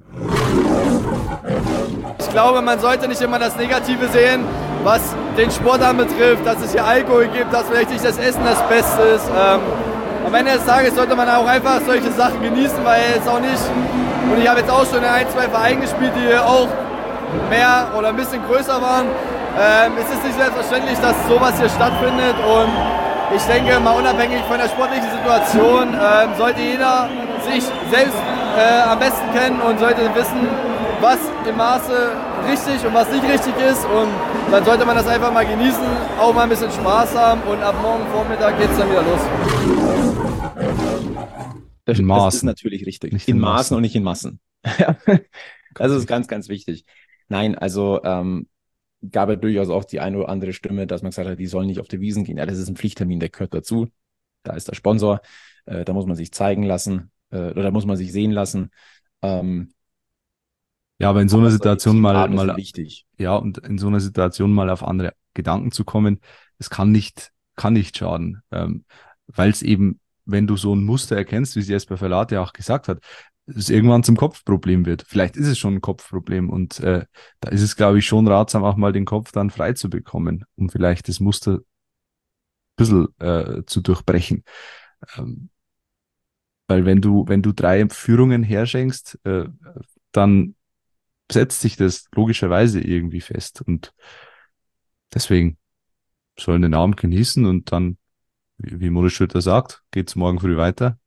Ich glaube, man sollte nicht immer das Negative sehen, was den Sport anbetrifft, dass es hier Alkohol gibt, dass vielleicht nicht das Essen das Beste ist. Ähm, am Ende des Tages sollte man auch einfach solche Sachen genießen, weil es auch nicht, und ich habe jetzt auch schon in ein, zwei Vereinen gespielt, die auch mehr oder ein bisschen größer waren. Ähm, es ist nicht selbstverständlich, dass sowas hier stattfindet, und ich denke, mal unabhängig von der sportlichen Situation, ähm, sollte jeder sich selbst äh, am besten kennen und sollte wissen, was im Maße richtig und was nicht richtig ist, und dann sollte man das einfach mal genießen, auch mal ein bisschen Spaß haben, und ab morgen Vormittag geht es dann wieder los. Das, In das ist Maßen. natürlich richtig. Nicht in in Maßen Maßen. und nicht in Massen. Das ist ganz, ganz wichtig. Nein, also ähm, gab es durchaus auch die eine oder andere Stimme, dass man gesagt hat, die sollen nicht auf die Wiesn gehen. Ja, das ist ein Pflichttermin, der gehört dazu. Da ist der Sponsor, äh, da muss man sich zeigen lassen, äh, oder da muss man sich sehen lassen. Ähm, Ja, aber in so einer aber solche Situation mal, Teamabende sind mal, wichtig. ja, und in so einer Situation mal auf andere Gedanken zu kommen, es kann nicht, kann nicht schaden. Ähm, weil es eben, wenn du so ein Muster erkennst, wie sie Jesper Verlat ja auch gesagt hat, es irgendwann zum Kopfproblem wird. Vielleicht ist es schon ein Kopfproblem, und äh, da ist es, glaube ich, schon ratsam, auch mal den Kopf dann frei zu bekommen, um vielleicht das Muster ein bisschen äh, zu durchbrechen. Ähm, weil wenn du, wenn du drei Führungen herschenkst, äh, dann setzt sich das logischerweise irgendwie fest, und deswegen sollen den Abend genießen, und dann, wie, wie Moritz Schröter sagt, geht's morgen früh weiter.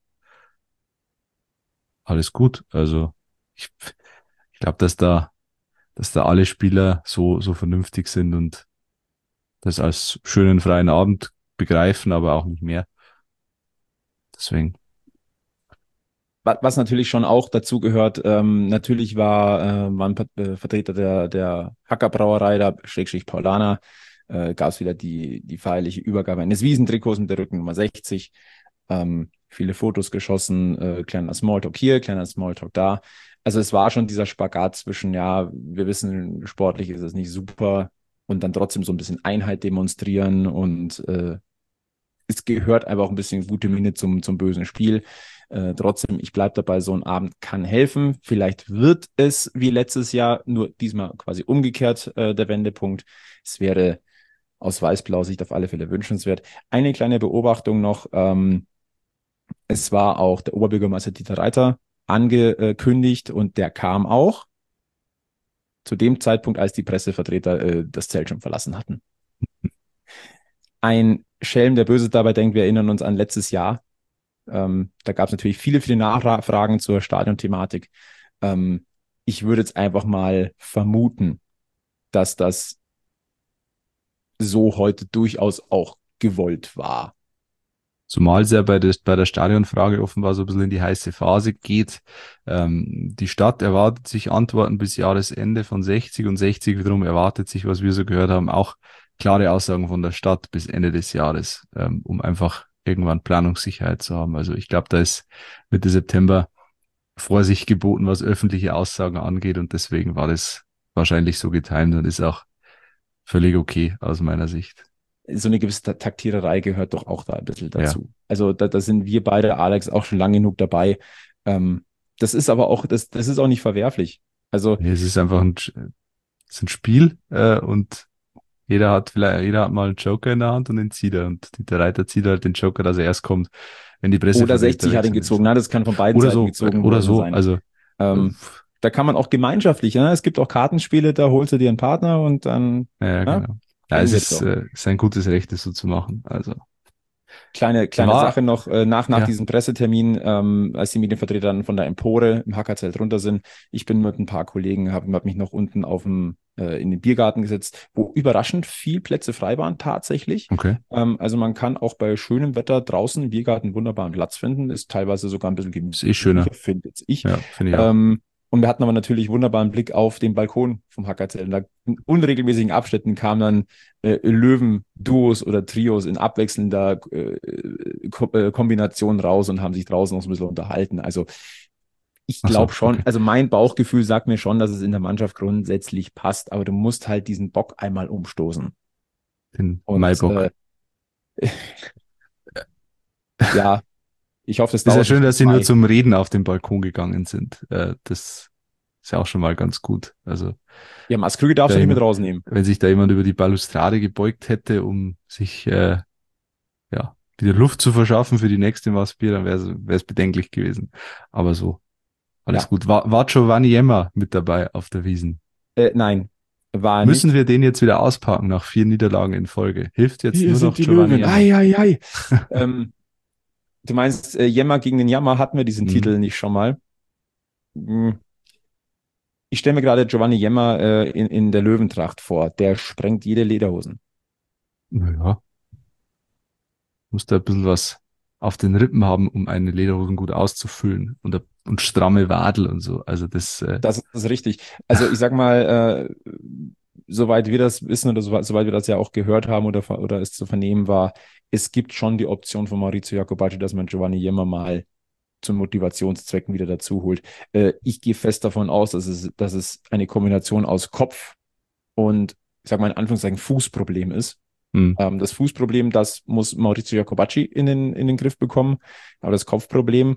Alles gut. Also ich, ich glaube, dass da, dass da alle Spieler so, so vernünftig sind und das als schönen freien Abend begreifen, aber auch nicht mehr. Deswegen. Wa- Was natürlich schon auch dazu gehört, ähm, natürlich war, äh, waren Pat- äh, Vertreter der, der Hacker Brauerei, da Schrägstrich Paulaner, äh, gab es wieder die, die feierliche Übergabe eines Wiesentrikots mit der Rückennummer sechzig. Ähm, viele Fotos geschossen, äh, kleiner Smalltalk hier, kleiner Smalltalk da. Also es war schon dieser Spagat zwischen, ja, wir wissen, sportlich ist es nicht super, und dann trotzdem so ein bisschen Einheit demonstrieren, und äh, es gehört einfach auch ein bisschen gute Miene zum, zum bösen Spiel. Äh, trotzdem, ich bleibe dabei, so ein Abend kann helfen. Vielleicht wird es wie letztes Jahr, nur diesmal quasi umgekehrt äh, der Wendepunkt. Es wäre aus weiß-blauer Sicht auf alle Fälle wünschenswert. Eine kleine Beobachtung noch. Ähm, es war auch der Oberbürgermeister Dieter Reiter angekündigt, und der kam auch zu dem Zeitpunkt, als die Pressevertreter äh, das Zelt schon verlassen hatten. Ein Schelm, der Böses dabei denkt, wir erinnern uns an letztes Jahr. Ähm, da gab es natürlich viele, viele Nachfragen zur Stadionthematik. Ähm, ich würde jetzt einfach mal vermuten, dass das so heute durchaus auch gewollt war. Zumal es ja bei der, bei der Stadionfrage offenbar so ein bisschen in die heiße Phase geht. Ähm, die Stadt erwartet sich Antworten bis Jahresende von sechzig und sechzig wiederum erwartet sich, was wir so gehört haben, auch klare Aussagen von der Stadt bis Ende des Jahres, ähm, um einfach irgendwann Planungssicherheit zu haben. Also ich glaube, da ist Mitte September Vorsicht geboten, was öffentliche Aussagen angeht, und deswegen war das wahrscheinlich so getimt und ist auch völlig okay aus meiner Sicht. So eine gewisse Taktiererei gehört doch auch da ein bisschen dazu. Ja. Also da, da sind wir beide, Alex, auch schon lange genug dabei. Ähm, das ist aber auch, das, das ist auch nicht verwerflich. Also Nee, es ist einfach ein, es ist ein Spiel äh, und jeder hat vielleicht, jeder hat mal einen Joker in der Hand und den zieht er. Und der Reiter zieht halt den Joker, dass er erst kommt, wenn die Presse oder sechzig hat ihn gezogen. Nein, das kann von beiden oder Seiten so, gezogen oder worden so. sein. Also Ähm, da kann man auch gemeinschaftlich, ne? Es gibt auch Kartenspiele, da holst du dir einen Partner und dann ja, ja, genau. Ja, kennen es wir ist, doch. äh, ist ein gutes Recht, das so zu machen. Also Kleine, kleine War- Sache noch, äh, nach, nach Ja. diesem Pressetermin, ähm, als die Medienvertreter dann von der Empore im Hackerzelt runter sind, ich bin mit ein paar Kollegen, habe hab mich noch unten auf dem, äh, in den Biergarten gesetzt, wo überraschend viel Plätze frei waren, tatsächlich. okay. Ähm, also man kann auch bei schönem Wetter draußen im Biergarten wunderbaren Platz finden, ist teilweise sogar ein bisschen Ist eh schöner. gemütlicher, finde jetzt ich. Ja, finde ich auch. Ähm, und wir hatten aber natürlich wunderbaren Blick auf den Balkon vom Hackerzelt. Und da in unregelmäßigen Abschnitten kamen dann äh, Löwen-Duos oder Trios in abwechselnder äh, Ko äh, Kombination raus und haben sich draußen noch so ein bisschen unterhalten. Also ich Ach so, glaube schon, okay. also mein Bauchgefühl sagt mir schon, dass es in der Mannschaft grundsätzlich passt, aber du musst halt diesen Bock einmal umstoßen. Den Und Maibock. äh, ja, ich hoffe, das ist ja dauert schön, nicht dass sie nur vorbei. zum Reden auf den Balkon gegangen sind. Äh, das ist ja auch schon mal ganz gut. Also Ja, Mats Krüger darfst du Da nicht mit immer- rausnehmen. wenn sich da jemand über die Balustrade gebeugt hätte, um sich äh, ja wieder Luft zu verschaffen für die nächste Maß Bier, dann wäre es bedenklich gewesen. Aber so, alles Ja. gut. War, war Giovanni Jemmer mit dabei auf der Wiesn? Äh, nein, war Müssen nicht. wir den jetzt wieder auspacken nach vier Niederlagen in Folge? Hilft jetzt Hier nur sind noch die Giovanni Löwen. Jemmer? Ei, ei, ei. ähm, du meinst, äh, Jemmer gegen den Jammer, hatten wir diesen Mhm. Titel nicht schon mal? Hm. Ich stelle mir gerade Giovanni Jemmer äh, in, in der Löwentracht vor. Der sprengt jede Lederhosen. Naja. Muss da ein bisschen was auf den Rippen haben, um eine Lederhosen gut auszufüllen und, und stramme Wadel und so. Also das, äh, Das ist richtig. Also ich sag mal, äh, soweit wir das wissen oder soweit, soweit wir das ja auch gehört haben oder, ver- oder es zu vernehmen war, es gibt schon die Option von Maurizio Jacobacci, dass man Giovanni Jemmer mal zu Motivationszwecken wieder dazu holt. Äh, ich gehe fest davon aus, dass es, dass es eine Kombination aus Kopf und, ich sag mal in Anführungszeichen, Fußproblem ist. hm. Ähm, das Fußproblem, das muss Maurizio Jacobacci in den, in den Griff bekommen. Aber das Kopfproblem,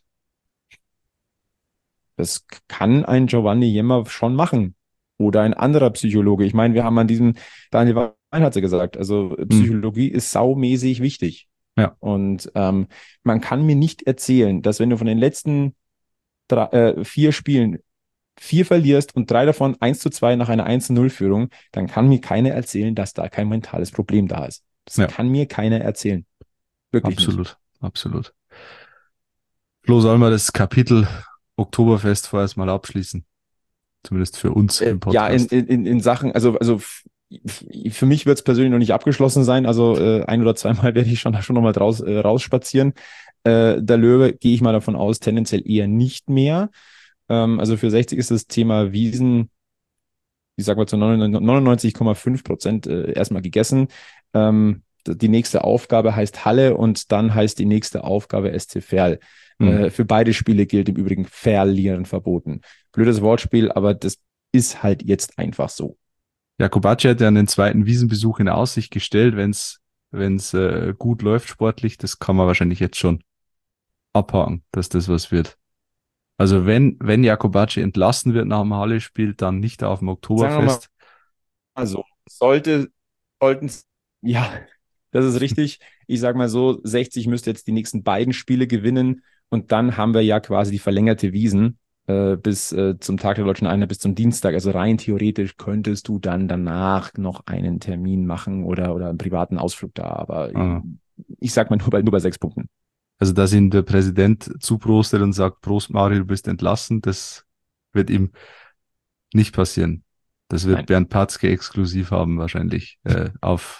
das kann ein Giovanni Jemmer schon machen. Oder ein anderer Psychologe. Ich meine, wir haben an diesem, Daniel Wein hat es ja gesagt, also Psychologie ist saumäßig wichtig. Ja. Und ähm, man kann mir nicht erzählen, dass wenn du von den letzten drei, äh, vier Spielen vier verlierst und drei davon eins zu zwei nach einer eins zu null Führung, dann kann mir keiner erzählen, dass da kein mentales Problem da ist. Das Ja. kann mir keiner erzählen. Wirklich nicht. Absolut, absolut. Flo, sollen wir das Kapitel Oktoberfest vorerst mal abschließen? Zumindest für uns Äh, im ja, in, Podcast. in, in Sachen, also, also f- f- für mich wird es persönlich noch nicht abgeschlossen sein. Also äh, ein oder zweimal werde ich schon, schon nochmal draus, äh, rausspazieren. Äh, der Löwe gehe ich mal davon aus, tendenziell eher nicht mehr. Ähm, also für sechzig ist das Thema Wiesen, ich sag mal zu neunundneunzig Komma fünf Prozent äh, erstmal gegessen. Ähm, die nächste Aufgabe heißt Halle und dann heißt die nächste Aufgabe S C Verl. Hm. Äh, für beide Spiele gilt im Übrigen Verlieren verboten. Blödes Wortspiel, aber das ist halt jetzt einfach so. Jacobacci hat ja einen zweiten Wiesenbesuch in Aussicht gestellt, wenn es wenn's, äh, gut läuft sportlich. Das kann man wahrscheinlich jetzt schon abhaken, dass das was wird. Also wenn, wenn Jacobacci entlassen wird nach dem Halle-Spiel, dann nicht auf dem Oktoberfest. Also sollte, sollten, ja, das ist richtig. Ich sag mal so, sechzig müsste jetzt die nächsten beiden Spiele gewinnen und dann haben wir ja quasi die verlängerte Wiesen äh, bis äh, zum Tag der Deutschen Einheit, bis zum Dienstag. Also rein theoretisch könntest du dann danach noch einen Termin machen oder, oder einen privaten Ausflug da. Aber Ah. ich, ich sag mal nur bei, nur bei sechs Punkten. Also dass ihn der Präsident zuprostet und sagt, Prost Mario, du bist entlassen, das wird ihm nicht passieren. Das wird Nein. Bernd Patzke exklusiv haben wahrscheinlich äh, auf,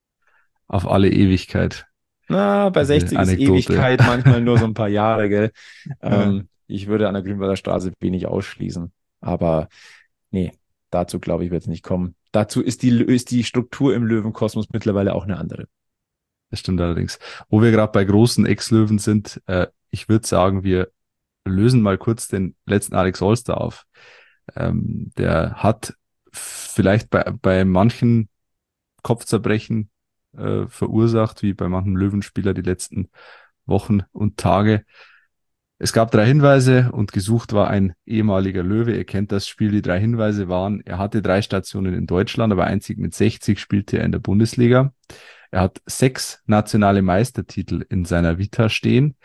auf alle Ewigkeit. Na, bei Diese sechzig ist Anekdote. Ewigkeit manchmal nur so ein paar Jahre, gell? Ja. Ähm, ich würde an der Grünwalder Straße wenig ausschließen. Aber nee, dazu glaube ich, wird es nicht kommen. Dazu ist die, ist die Struktur im Löwenkosmos mittlerweile auch eine andere. Das stimmt allerdings. Wo wir gerade bei großen Ex-Löwen sind, äh, ich würde sagen, wir lösen mal kurz den letzten Alex Olster auf. Ähm, der hat vielleicht bei, bei manchen Kopfzerbrechen äh, verursacht, wie bei manchen Löwenspieler die letzten Wochen und Tage. Es gab drei Hinweise und gesucht war ein ehemaliger Löwe. Ihr kennt das Spiel, die drei Hinweise waren, er hatte drei Stationen in Deutschland, aber einzig mit sechzig spielte er in der Bundesliga. Er hat sechs nationale Meistertitel in seiner Vita stehen,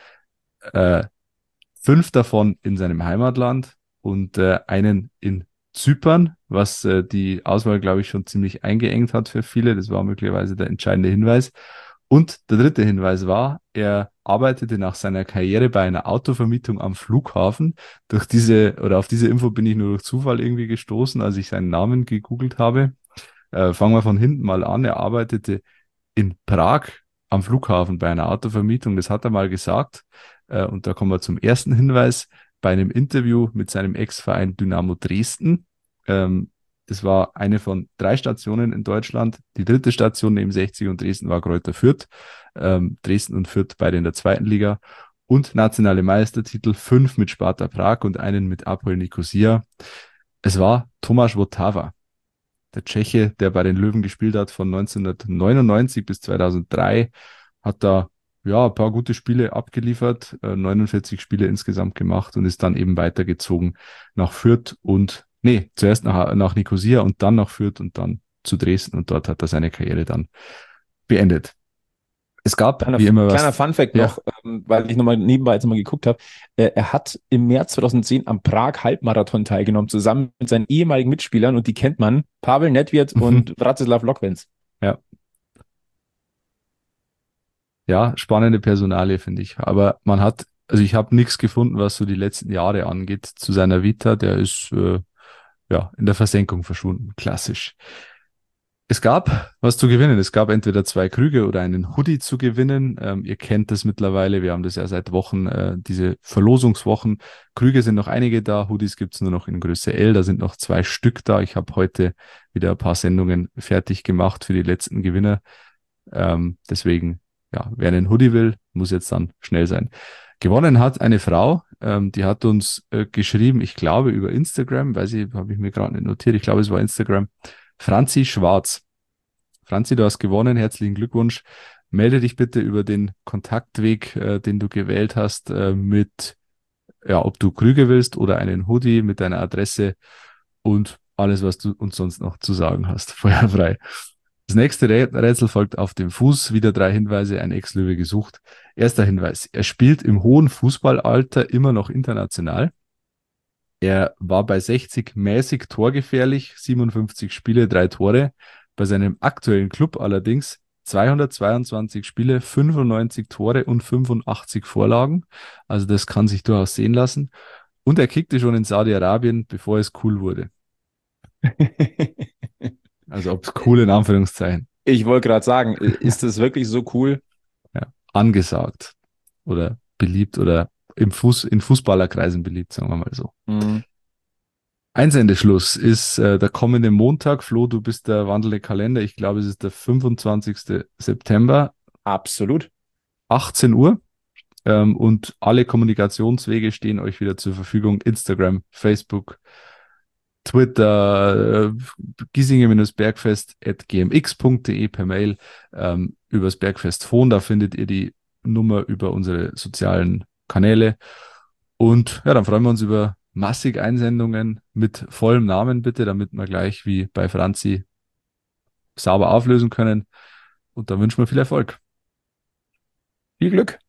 äh, fünf davon in seinem Heimatland und äh, einen in Zypern, was äh, die Auswahl, glaube ich, schon ziemlich eingeengt hat für viele. Das war möglicherweise der entscheidende Hinweis. Und der dritte Hinweis war, er arbeitete nach seiner Karriere bei einer Autovermietung am Flughafen. Durch diese, oder auf diese Info bin ich nur durch Zufall irgendwie gestoßen, als ich seinen Namen gegoogelt habe. Äh, fangen wir von hinten mal an. Er arbeitete in Prag am Flughafen bei einer Autovermietung. Das hat er mal gesagt. Äh, und da kommen wir zum ersten Hinweis. Bei einem Interview mit seinem Ex-Verein Dynamo Dresden. Ähm, das war eine von drei Stationen in Deutschland. Die dritte Station neben sechzig und Dresden war Greuther Fürth. Ähm, Dresden und Fürth beide in der zweiten Liga. Und nationale Meistertitel, fünf mit Sparta Prag und einen mit Apoel Nicosia. Es war Tomáš Votava, der Tscheche, der bei den Löwen gespielt hat von neunzehnhundertneunundneunzig bis zweitausenddrei. Hat da ja ein paar gute Spiele abgeliefert, äh, neunundvierzig Spiele insgesamt gemacht und ist dann eben weitergezogen nach Fürth und Nee, zuerst nach, nach Nicosia und dann nach Fürth und dann zu Dresden und dort hat er seine Karriere dann beendet. Es gab, Kleiner, wie immer, was... kleiner Funfact Ja. noch, ähm, weil ich nochmal nebenbei jetzt mal geguckt habe. Äh, er hat im März zweitausendzehn am Prag-Halbmarathon teilgenommen, zusammen mit seinen ehemaligen Mitspielern und die kennt man, Pavel Nedvěd und Vratislav Lokvenc. Ja. Ja, spannende Personalie, finde ich. Aber man hat, also ich habe nichts gefunden, was so die letzten Jahre angeht zu seiner Vita. Der ist äh, ja in der Versenkung verschwunden. Klassisch. Es gab was zu gewinnen. Es gab entweder zwei Krüge oder einen Hoodie zu gewinnen. Ähm, ihr kennt das mittlerweile. Wir haben das ja seit Wochen, äh, diese Verlosungswochen. Krüge sind noch einige da. Hoodies gibt's nur noch in Größe L. Da sind noch zwei Stück da. Ich habe heute wieder ein paar Sendungen fertig gemacht für die letzten Gewinner. Ähm, deswegen, ja, wer einen Hoodie will, muss jetzt dann schnell sein. Gewonnen hat eine Frau, ähm, die hat uns äh, geschrieben, ich glaube über Instagram, weiß ich, habe ich mir gerade nicht notiert, ich glaube es war Instagram, Franzi Schwarz. Franzi, du hast gewonnen, herzlichen Glückwunsch. Melde dich bitte über den Kontaktweg, äh, den du gewählt hast, äh, mit, ja, ob du Krüge willst oder einen Hoodie mit deiner Adresse und alles, was du uns sonst noch zu sagen hast. Feuerfrei. Das nächste Rätsel folgt auf dem Fuß. Wieder drei Hinweise, ein Ex-Löwe gesucht. Erster Hinweis. Er spielt im hohen Fußballalter immer noch international. Er war bei sechzig mäßig torgefährlich, siebenundfünfzig Spiele, drei Tore. Bei seinem aktuellen Club allerdings zweihundertzweiundzwanzig Spiele, fünfundneunzig Tore und fünfundachtzig Vorlagen. Also das kann sich durchaus sehen lassen. Und er kickte schon in Saudi-Arabien, bevor es cool wurde. Also ob es cool in Anführungszeichen. Ich wollte gerade sagen, ist das wirklich so cool? Ja, angesagt oder beliebt oder im Fuß, in Fußballerkreisen beliebt, sagen wir mal so. Mhm. Einsendeschluss ist äh, der kommende Montag. Flo, du bist der wandelnde Kalender. Ich glaube, es ist der fünfundzwanzigsten September. Absolut. achtzehn Uhr. Ähm, und alle Kommunikationswege stehen euch wieder zur Verfügung. Instagram, Facebook, Twitter, äh, giesinger-bergfest at gmx punkt de per Mail, ähm, übers Bergfest Phone, da findet ihr die Nummer über unsere sozialen Kanäle. Und ja, dann freuen wir uns über massig Einsendungen mit vollem Namen bitte, damit wir gleich wie bei Franzi sauber auflösen können. Und dann wünschen wir viel Erfolg. Viel Glück.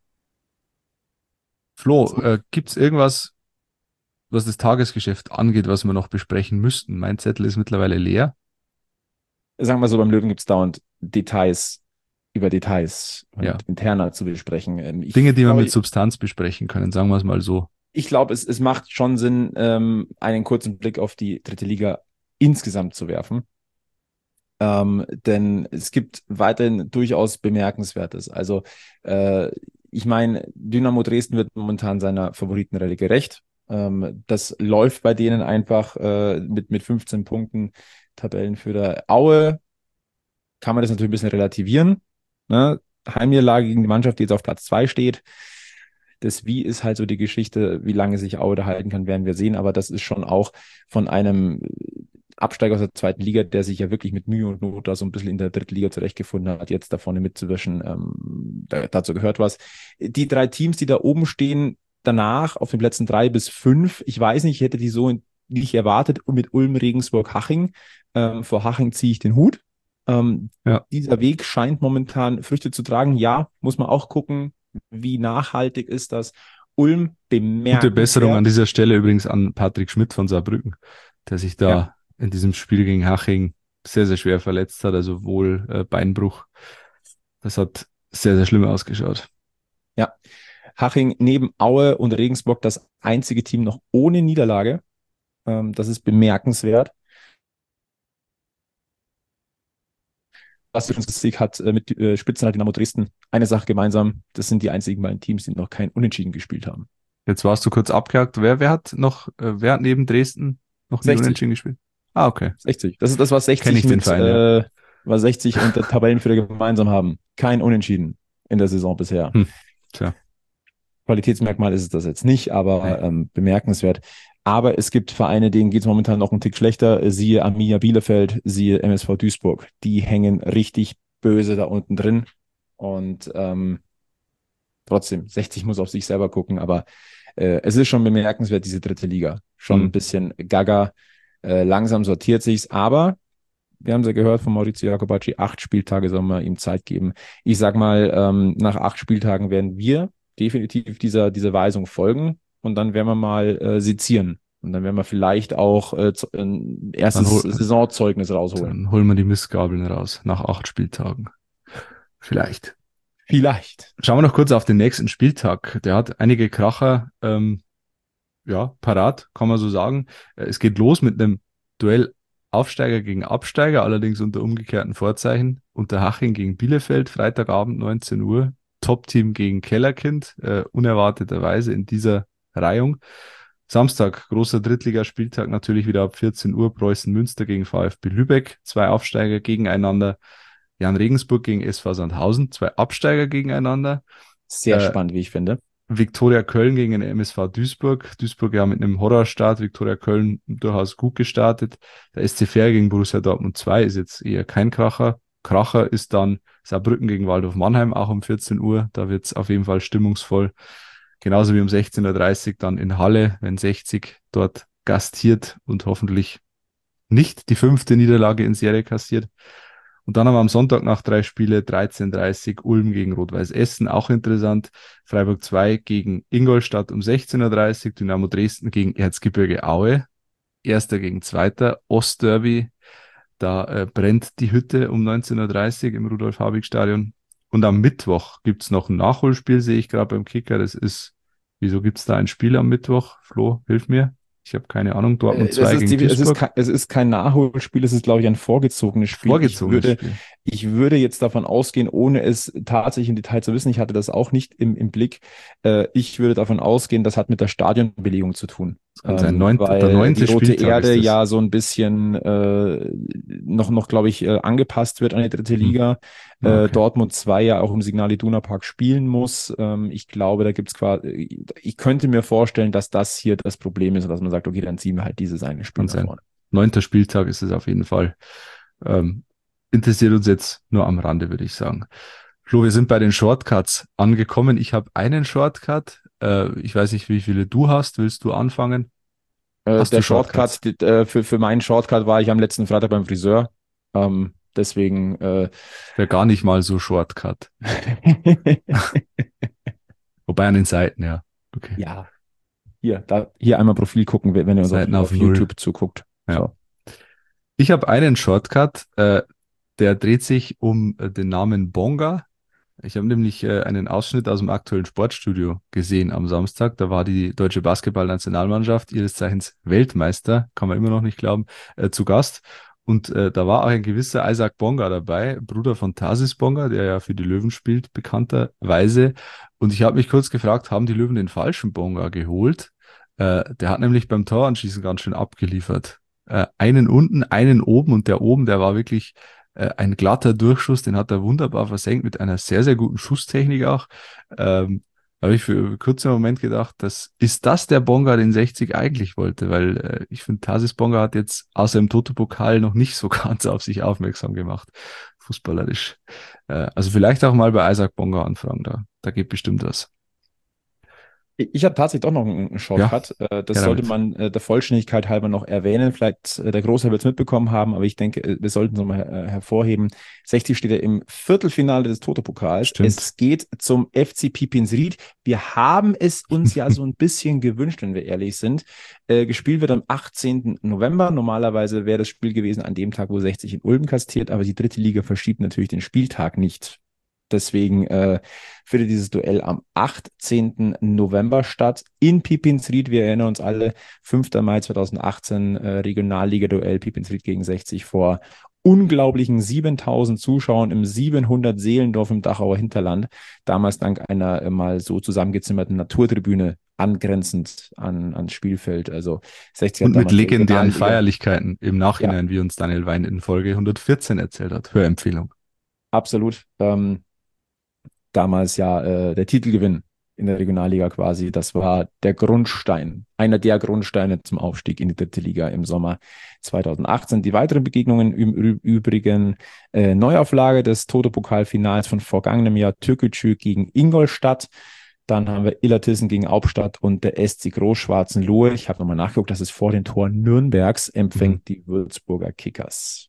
Flo, äh, gibt es irgendwas, was das Tagesgeschäft angeht, was wir noch besprechen müssten? Mein Zettel ist mittlerweile leer. Sagen wir so, beim Löwen gibt es dauernd Details über Details und Ja. interner zu besprechen. Ähm, Ich Dinge, die wir freu- mit Substanz besprechen können, sagen wir es mal so. ich glaube, es, es macht schon Sinn, ähm, einen kurzen Blick auf die dritte Liga insgesamt zu werfen. Ähm, denn es gibt weiterhin durchaus Bemerkenswertes. Also äh, ich meine, Dynamo Dresden wird momentan seiner Favoritenrolle gerecht. Ähm, das läuft bei denen einfach äh, mit, mit fünfzehn Punkten Tabellenführer. Aue kann man das natürlich ein bisschen relativieren. Ne? Heimniederlage gegen die Mannschaft, die jetzt auf Platz zwei steht. Das Wie ist halt so die Geschichte, wie lange sich Aue da halten kann, werden wir sehen. Aber das ist schon auch von einem Absteiger aus der zweiten Liga, der sich ja wirklich mit Mühe und Not da so ein bisschen in der dritten Liga zurechtgefunden hat, jetzt da vorne mitzuwischen. Ähm, da, dazu gehört was. Die drei Teams, die da oben stehen, danach auf den Plätzen drei bis fünf, ich weiß nicht, ich hätte die so nicht erwartet, mit Ulm, Regensburg, Haching. Ähm, vor Haching ziehe ich den Hut. Ähm, ja. Dieser Weg scheint momentan Früchte zu tragen. Ja, muss man auch gucken, wie nachhaltig ist das. Ulm bemerkt. Gute Besserung an dieser Stelle übrigens an Patrick Schmidt von Saarbrücken, der sich da ja. in diesem Spiel gegen Haching sehr, sehr schwer verletzt hat, also wohl äh, Beinbruch. Das hat sehr, sehr schlimm ausgeschaut. Ja, Haching neben Aue und Regensburg das einzige Team noch ohne Niederlage. Ähm, das ist bemerkenswert. Sieg hat äh, mit äh, Spitzenreiter Dynamo Dresden eine Sache gemeinsam. Das sind die einzigen beiden Teams, die noch kein Unentschieden gespielt haben. Jetzt warst du kurz abgehakt. Wer, wer hat noch, äh, wer hat neben Dresden noch nie Unentschieden gespielt? Ah, okay. sechzig. Das ist das, was sechzig, Kenn ich den mit, Verein, äh, ja. was sechzig und der Tabellenführer gemeinsam haben. Kein Unentschieden in der Saison bisher. Hm. Tja. Qualitätsmerkmal ist es das jetzt nicht, aber nee. ähm, bemerkenswert. Aber es gibt Vereine, denen geht es momentan noch einen Tick schlechter. Siehe Arminia Bielefeld, siehe M S V Duisburg. Die hängen richtig böse da unten drin. Und ähm, trotzdem, sechzig muss auf sich selber gucken. Aber äh, es ist schon bemerkenswert, diese dritte Liga. Schon hm. ein bisschen gaga. Äh, langsam sortiert sich's. Aber wir haben es ja gehört von Maurizio Jacobacci, acht Spieltage soll man ihm Zeit geben. Ich sag mal, ähm, nach acht Spieltagen werden wir definitiv dieser, dieser Weisung folgen. Und dann werden wir mal äh, sezieren. Und dann werden wir vielleicht auch äh, ein erstes hol- Saisonzeugnis rausholen. Dann holen wir die Mistgabeln raus, nach acht Spieltagen. Vielleicht. Vielleicht. Schauen wir noch kurz auf den nächsten Spieltag. Der hat einige Kracher, ähm, ja, parat, kann man so sagen. Es geht los mit einem Duell Aufsteiger gegen Absteiger, allerdings unter umgekehrten Vorzeichen. Unter Haching gegen Bielefeld, Freitagabend neunzehn Uhr. Top-Team gegen Kellerkind, äh, unerwarteterweise in dieser Reihung. Samstag, großer Drittligaspieltag, natürlich wieder ab vierzehn Uhr, Preußen Münster gegen VfB Lübeck, zwei Aufsteiger gegeneinander, Jan Regensburg gegen S V Sandhausen, zwei Absteiger gegeneinander. Sehr äh, spannend, wie ich finde. Viktoria Köln gegen den M S V Duisburg. Duisburg ja mit einem Horrorstart, Viktoria Köln durchaus gut gestartet. Der S C Verl gegen Borussia Dortmund zwei ist jetzt eher kein Kracher. Kracher ist dann Saarbrücken gegen Waldhof Mannheim, auch um vierzehn Uhr. Da wird es auf jeden Fall stimmungsvoll. Genauso wie um sechzehn Uhr dreißig dann in Halle, wenn sechzig dort gastiert und hoffentlich nicht die fünfte Niederlage in Serie kassiert. Und dann haben wir am Sonntag nach drei Spiele dreizehn Uhr dreißig Ulm gegen Rot-Weiß Essen, auch interessant. Freiburg zwei gegen Ingolstadt um sechzehn Uhr dreißig, Dynamo Dresden gegen Erzgebirge Aue, Erster gegen Zweiter, Ostderby, da äh, brennt die Hütte um neunzehn Uhr dreißig im Rudolf-Habig-Stadion. Und am Mittwoch gibt's noch ein Nachholspiel, sehe ich gerade beim Kicker. Das ist, wieso gibt's da ein Spiel am Mittwoch? Flo, hilf mir. Ich habe keine Ahnung. Dortmund zwei gegen die, Duisburg. Es ist, kein, es ist kein Nachholspiel, es ist, glaube ich, ein vorgezogenes Spiel. Vorgezogenes ich würde, Spiel. Ich würde jetzt davon ausgehen, ohne es tatsächlich im Detail zu wissen, ich hatte das auch nicht im, im Blick, äh, ich würde davon ausgehen, das hat mit der Stadionbelegung zu tun. Das kann sein, ähm, neunte, weil der neunte die Rote Spieltag Erde ist das. ja so ein bisschen äh, noch, noch glaube ich, äh, angepasst wird an die dritte Liga. Hm. Okay. Äh, Dortmund zwei ja auch im Signal Iduna Park spielen muss. Ähm, ich glaube, da gibt's quasi, ich könnte mir vorstellen, dass das hier das Problem ist, dass man sagt, okay, dann ziehen wir halt dieses eine Spiel nach vorne. Neunter Spieltag ist es auf jeden Fall. Ähm, interessiert uns jetzt nur am Rande, würde ich sagen. Flo, wir sind bei den Shortcuts angekommen. Ich habe einen Shortcut. Äh, ich weiß nicht, wie viele du hast. Willst du anfangen? Äh, hast der du Shortcut, die, äh, für, für meinen Shortcut war ich am letzten Freitag beim Friseur. Ähm, deswegen äh, wäre gar nicht mal so Shortcut. Wobei an den Seiten, ja. Okay. Ja. Hier, da, hier einmal Profil gucken, wenn ihr uns auf, auf YouTube zuguckt. Ja. So. Ich habe einen Shortcut, äh, der dreht sich um äh, den Namen Bonga. Ich habe nämlich äh, einen Ausschnitt aus dem aktuellen Sportstudio gesehen am Samstag. Da war die deutsche Basketballnationalmannschaft, ihres Zeichens Weltmeister, kann man immer noch nicht glauben, äh, zu Gast. Und äh, da war auch ein gewisser Isaac Bonga dabei, Bruder von Tarsis Bonga, der ja für die Löwen spielt, bekannterweise. Und ich habe mich kurz gefragt, haben die Löwen den falschen Bonga geholt? Äh, der hat nämlich beim Toranschießen ganz schön abgeliefert. Äh, einen unten, einen oben und der oben, der war wirklich äh, ein glatter Durchschuss, den hat er wunderbar versenkt mit einer sehr, sehr guten Schusstechnik auch. Ähm, Da habe ich für einen kurzen Moment gedacht, das, ist das der Bonga, den sechzig eigentlich wollte? Weil äh, ich finde, Tarsis Bonga hat jetzt außer im Toto-Pokal noch nicht so ganz auf sich aufmerksam gemacht, fußballerisch. Äh, also vielleicht auch mal bei Isaac Bonga anfragen, da, da geht bestimmt was. Ich habe tatsächlich doch noch einen Shortcut. Ja, äh, das sollte man äh, der Vollständigkeit halber noch erwähnen. Vielleicht äh, der Großteil wird es mitbekommen haben, aber ich denke, äh, wir sollten es nochmal äh, hervorheben. sechzig steht ja im Viertelfinale des Toto-Pokals. Stimmt. Es geht zum F C Pippinsried. Wir haben es uns ja so ein bisschen gewünscht, wenn wir ehrlich sind. Äh, gespielt wird am achtzehnten November. Normalerweise wäre das Spiel gewesen an dem Tag, wo sechzig in Ulm kastiert, aber die dritte Liga verschiebt natürlich den Spieltag nicht. Deswegen äh, findet dieses Duell am achtzehnten November statt in Pippinsried. Wir erinnern uns alle, fünfter Mai zweitausendachtzehn, äh, Regionalliga-Duell Pippinsried gegen sechzig vor unglaublichen siebentausend Zuschauern im siebenhundert Seelendorf im Dachauer Hinterland. Damals dank einer äh, mal so zusammengezimmerten Naturtribüne angrenzend an ans Spielfeld. Also sechzig Und mit legendären Feierlichkeiten im Nachhinein, ja, wie uns Daniel Wein in Folge hundertvierzehn erzählt hat. Hörempfehlung. Absolut. Ähm, damals ja äh, der Titelgewinn in der Regionalliga quasi. Das war der Grundstein, einer der Grundsteine zum Aufstieg in die dritte Liga im Sommer zweitausendachtzehn. Die weiteren Begegnungen im Übrigen äh, Neuauflage des Toto-Pokal-Finals von vergangenem Jahr, Türkgücü gegen Ingolstadt. Dann haben wir Illertissen gegen Hauptstadt und der S C Großschwarzenlohe. Ich habe nochmal nachgeguckt, das ist vor den Toren Nürnbergs, empfängt mhm. die Würzburger Kickers.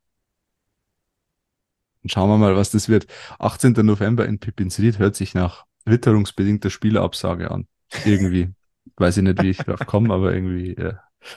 Schauen wir mal, was das wird. achtzehnten November in Pippinsried hört sich nach witterungsbedingter Spielabsage an. Irgendwie. Weiß ich nicht, wie ich drauf komme, aber irgendwie, äh,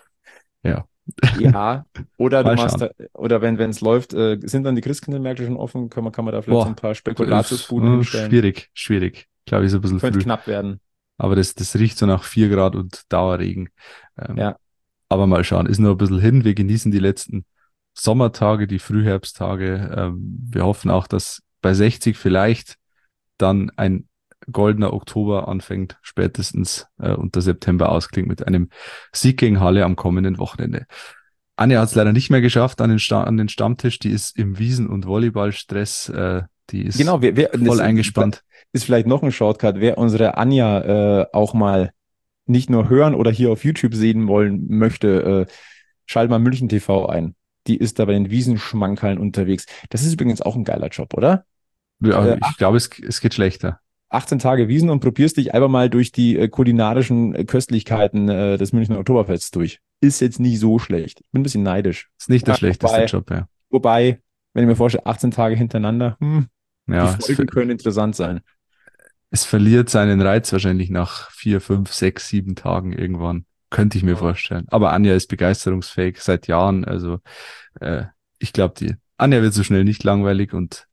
ja. Ja, oder du machst da, oder wenn es läuft, äh, sind dann die Christkindlmärkte schon offen? Kann man, kann man da vielleicht Boah, so ein paar Spekulatiusbuden äh, hinstellen? Schwierig, schwierig. Glaube ich, so ein bisschen Könnte früh. knapp werden. Aber das, das riecht so nach vier Grad und Dauerregen. Ähm, ja. Aber mal schauen, ist noch ein bisschen hin. Wir genießen die letzten Sommertage, die Frühherbsttage. Ähm, wir hoffen auch, dass bei sechzig vielleicht dann ein goldener Oktober anfängt, spätestens äh, und der September ausklingt mit einem Sieg gegen Halle am kommenden Wochenende. Anja hat es leider nicht mehr geschafft an den, Sta- an den Stammtisch. Die ist im Wiesen- und Volleyballstress. Äh, die ist genau, wer, wer, voll das eingespannt. Ist vielleicht noch ein Shortcut. Wer unsere Anja äh, auch mal nicht nur hören oder hier auf YouTube sehen wollen möchte, äh, schalt mal München T V ein. Die ist da bei den Wiesenschmankerln unterwegs. Das ist übrigens auch ein geiler Job, oder? Ja, Äh, ich glaube, es, es geht schlechter. achtzehn Tage Wiesen und probierst dich einfach mal durch die äh, kulinarischen äh, Köstlichkeiten äh, des Münchner Oktoberfests durch. Ist jetzt nicht so schlecht. Ich bin ein bisschen neidisch. Ist nicht der Ja, schlechteste wobei- Job, ja. Wobei, wenn ich mir vorstelle, achtzehn Tage hintereinander, hm, Ja, die es, Folgen ver- können interessant sein. es verliert seinen Reiz wahrscheinlich nach vier, fünf, sechs, sieben Tagen irgendwann. Könnte ich mir Ja. vorstellen. Aber Anja ist begeisterungsfähig seit Jahren. Also äh, ich glaube, die Anja wird so schnell nicht langweilig und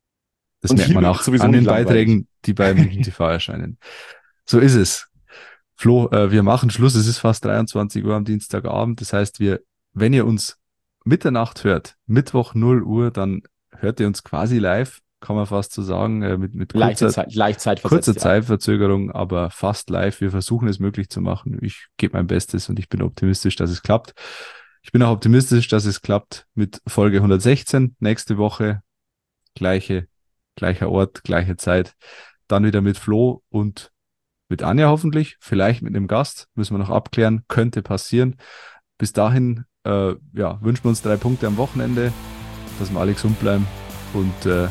das Und merkt hier man wird auch sowieso an den nicht langweilig. Beiträgen, die bei München T V erscheinen. So ist es. Flo, äh, wir machen Schluss. Es ist fast dreiundzwanzig Uhr am Dienstagabend. Das heißt, wir, wenn ihr uns Mitternacht hört, Mittwoch null Uhr, dann hört ihr uns quasi live, kann man fast so sagen, äh, mit, mit Leichte kurzer, Zeit, leicht zeitversetzt. kurzer ja. Zeitverzögerung, aber fast live. Wir versuchen es möglich zu machen. Ich gebe mein Bestes und ich bin optimistisch, dass es klappt. Ich bin auch optimistisch, dass es klappt mit Folge hundertsechzehn. Nächste Woche gleiche, gleicher Ort, gleiche Zeit. Dann wieder mit Flo und mit Anja hoffentlich. Vielleicht mit einem Gast. Müssen wir noch abklären. Könnte passieren. Bis dahin äh, ja, wünschen wir uns drei Punkte am Wochenende, dass wir alle gesund bleiben. Und äh,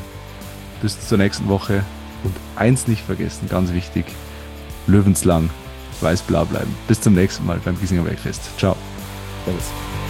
bis zur nächsten Woche. Und eins nicht vergessen, ganz wichtig, löwenslang weiß-blau bleiben. Bis zum nächsten Mal beim Giesinger Bergfest. Ciao. Servus.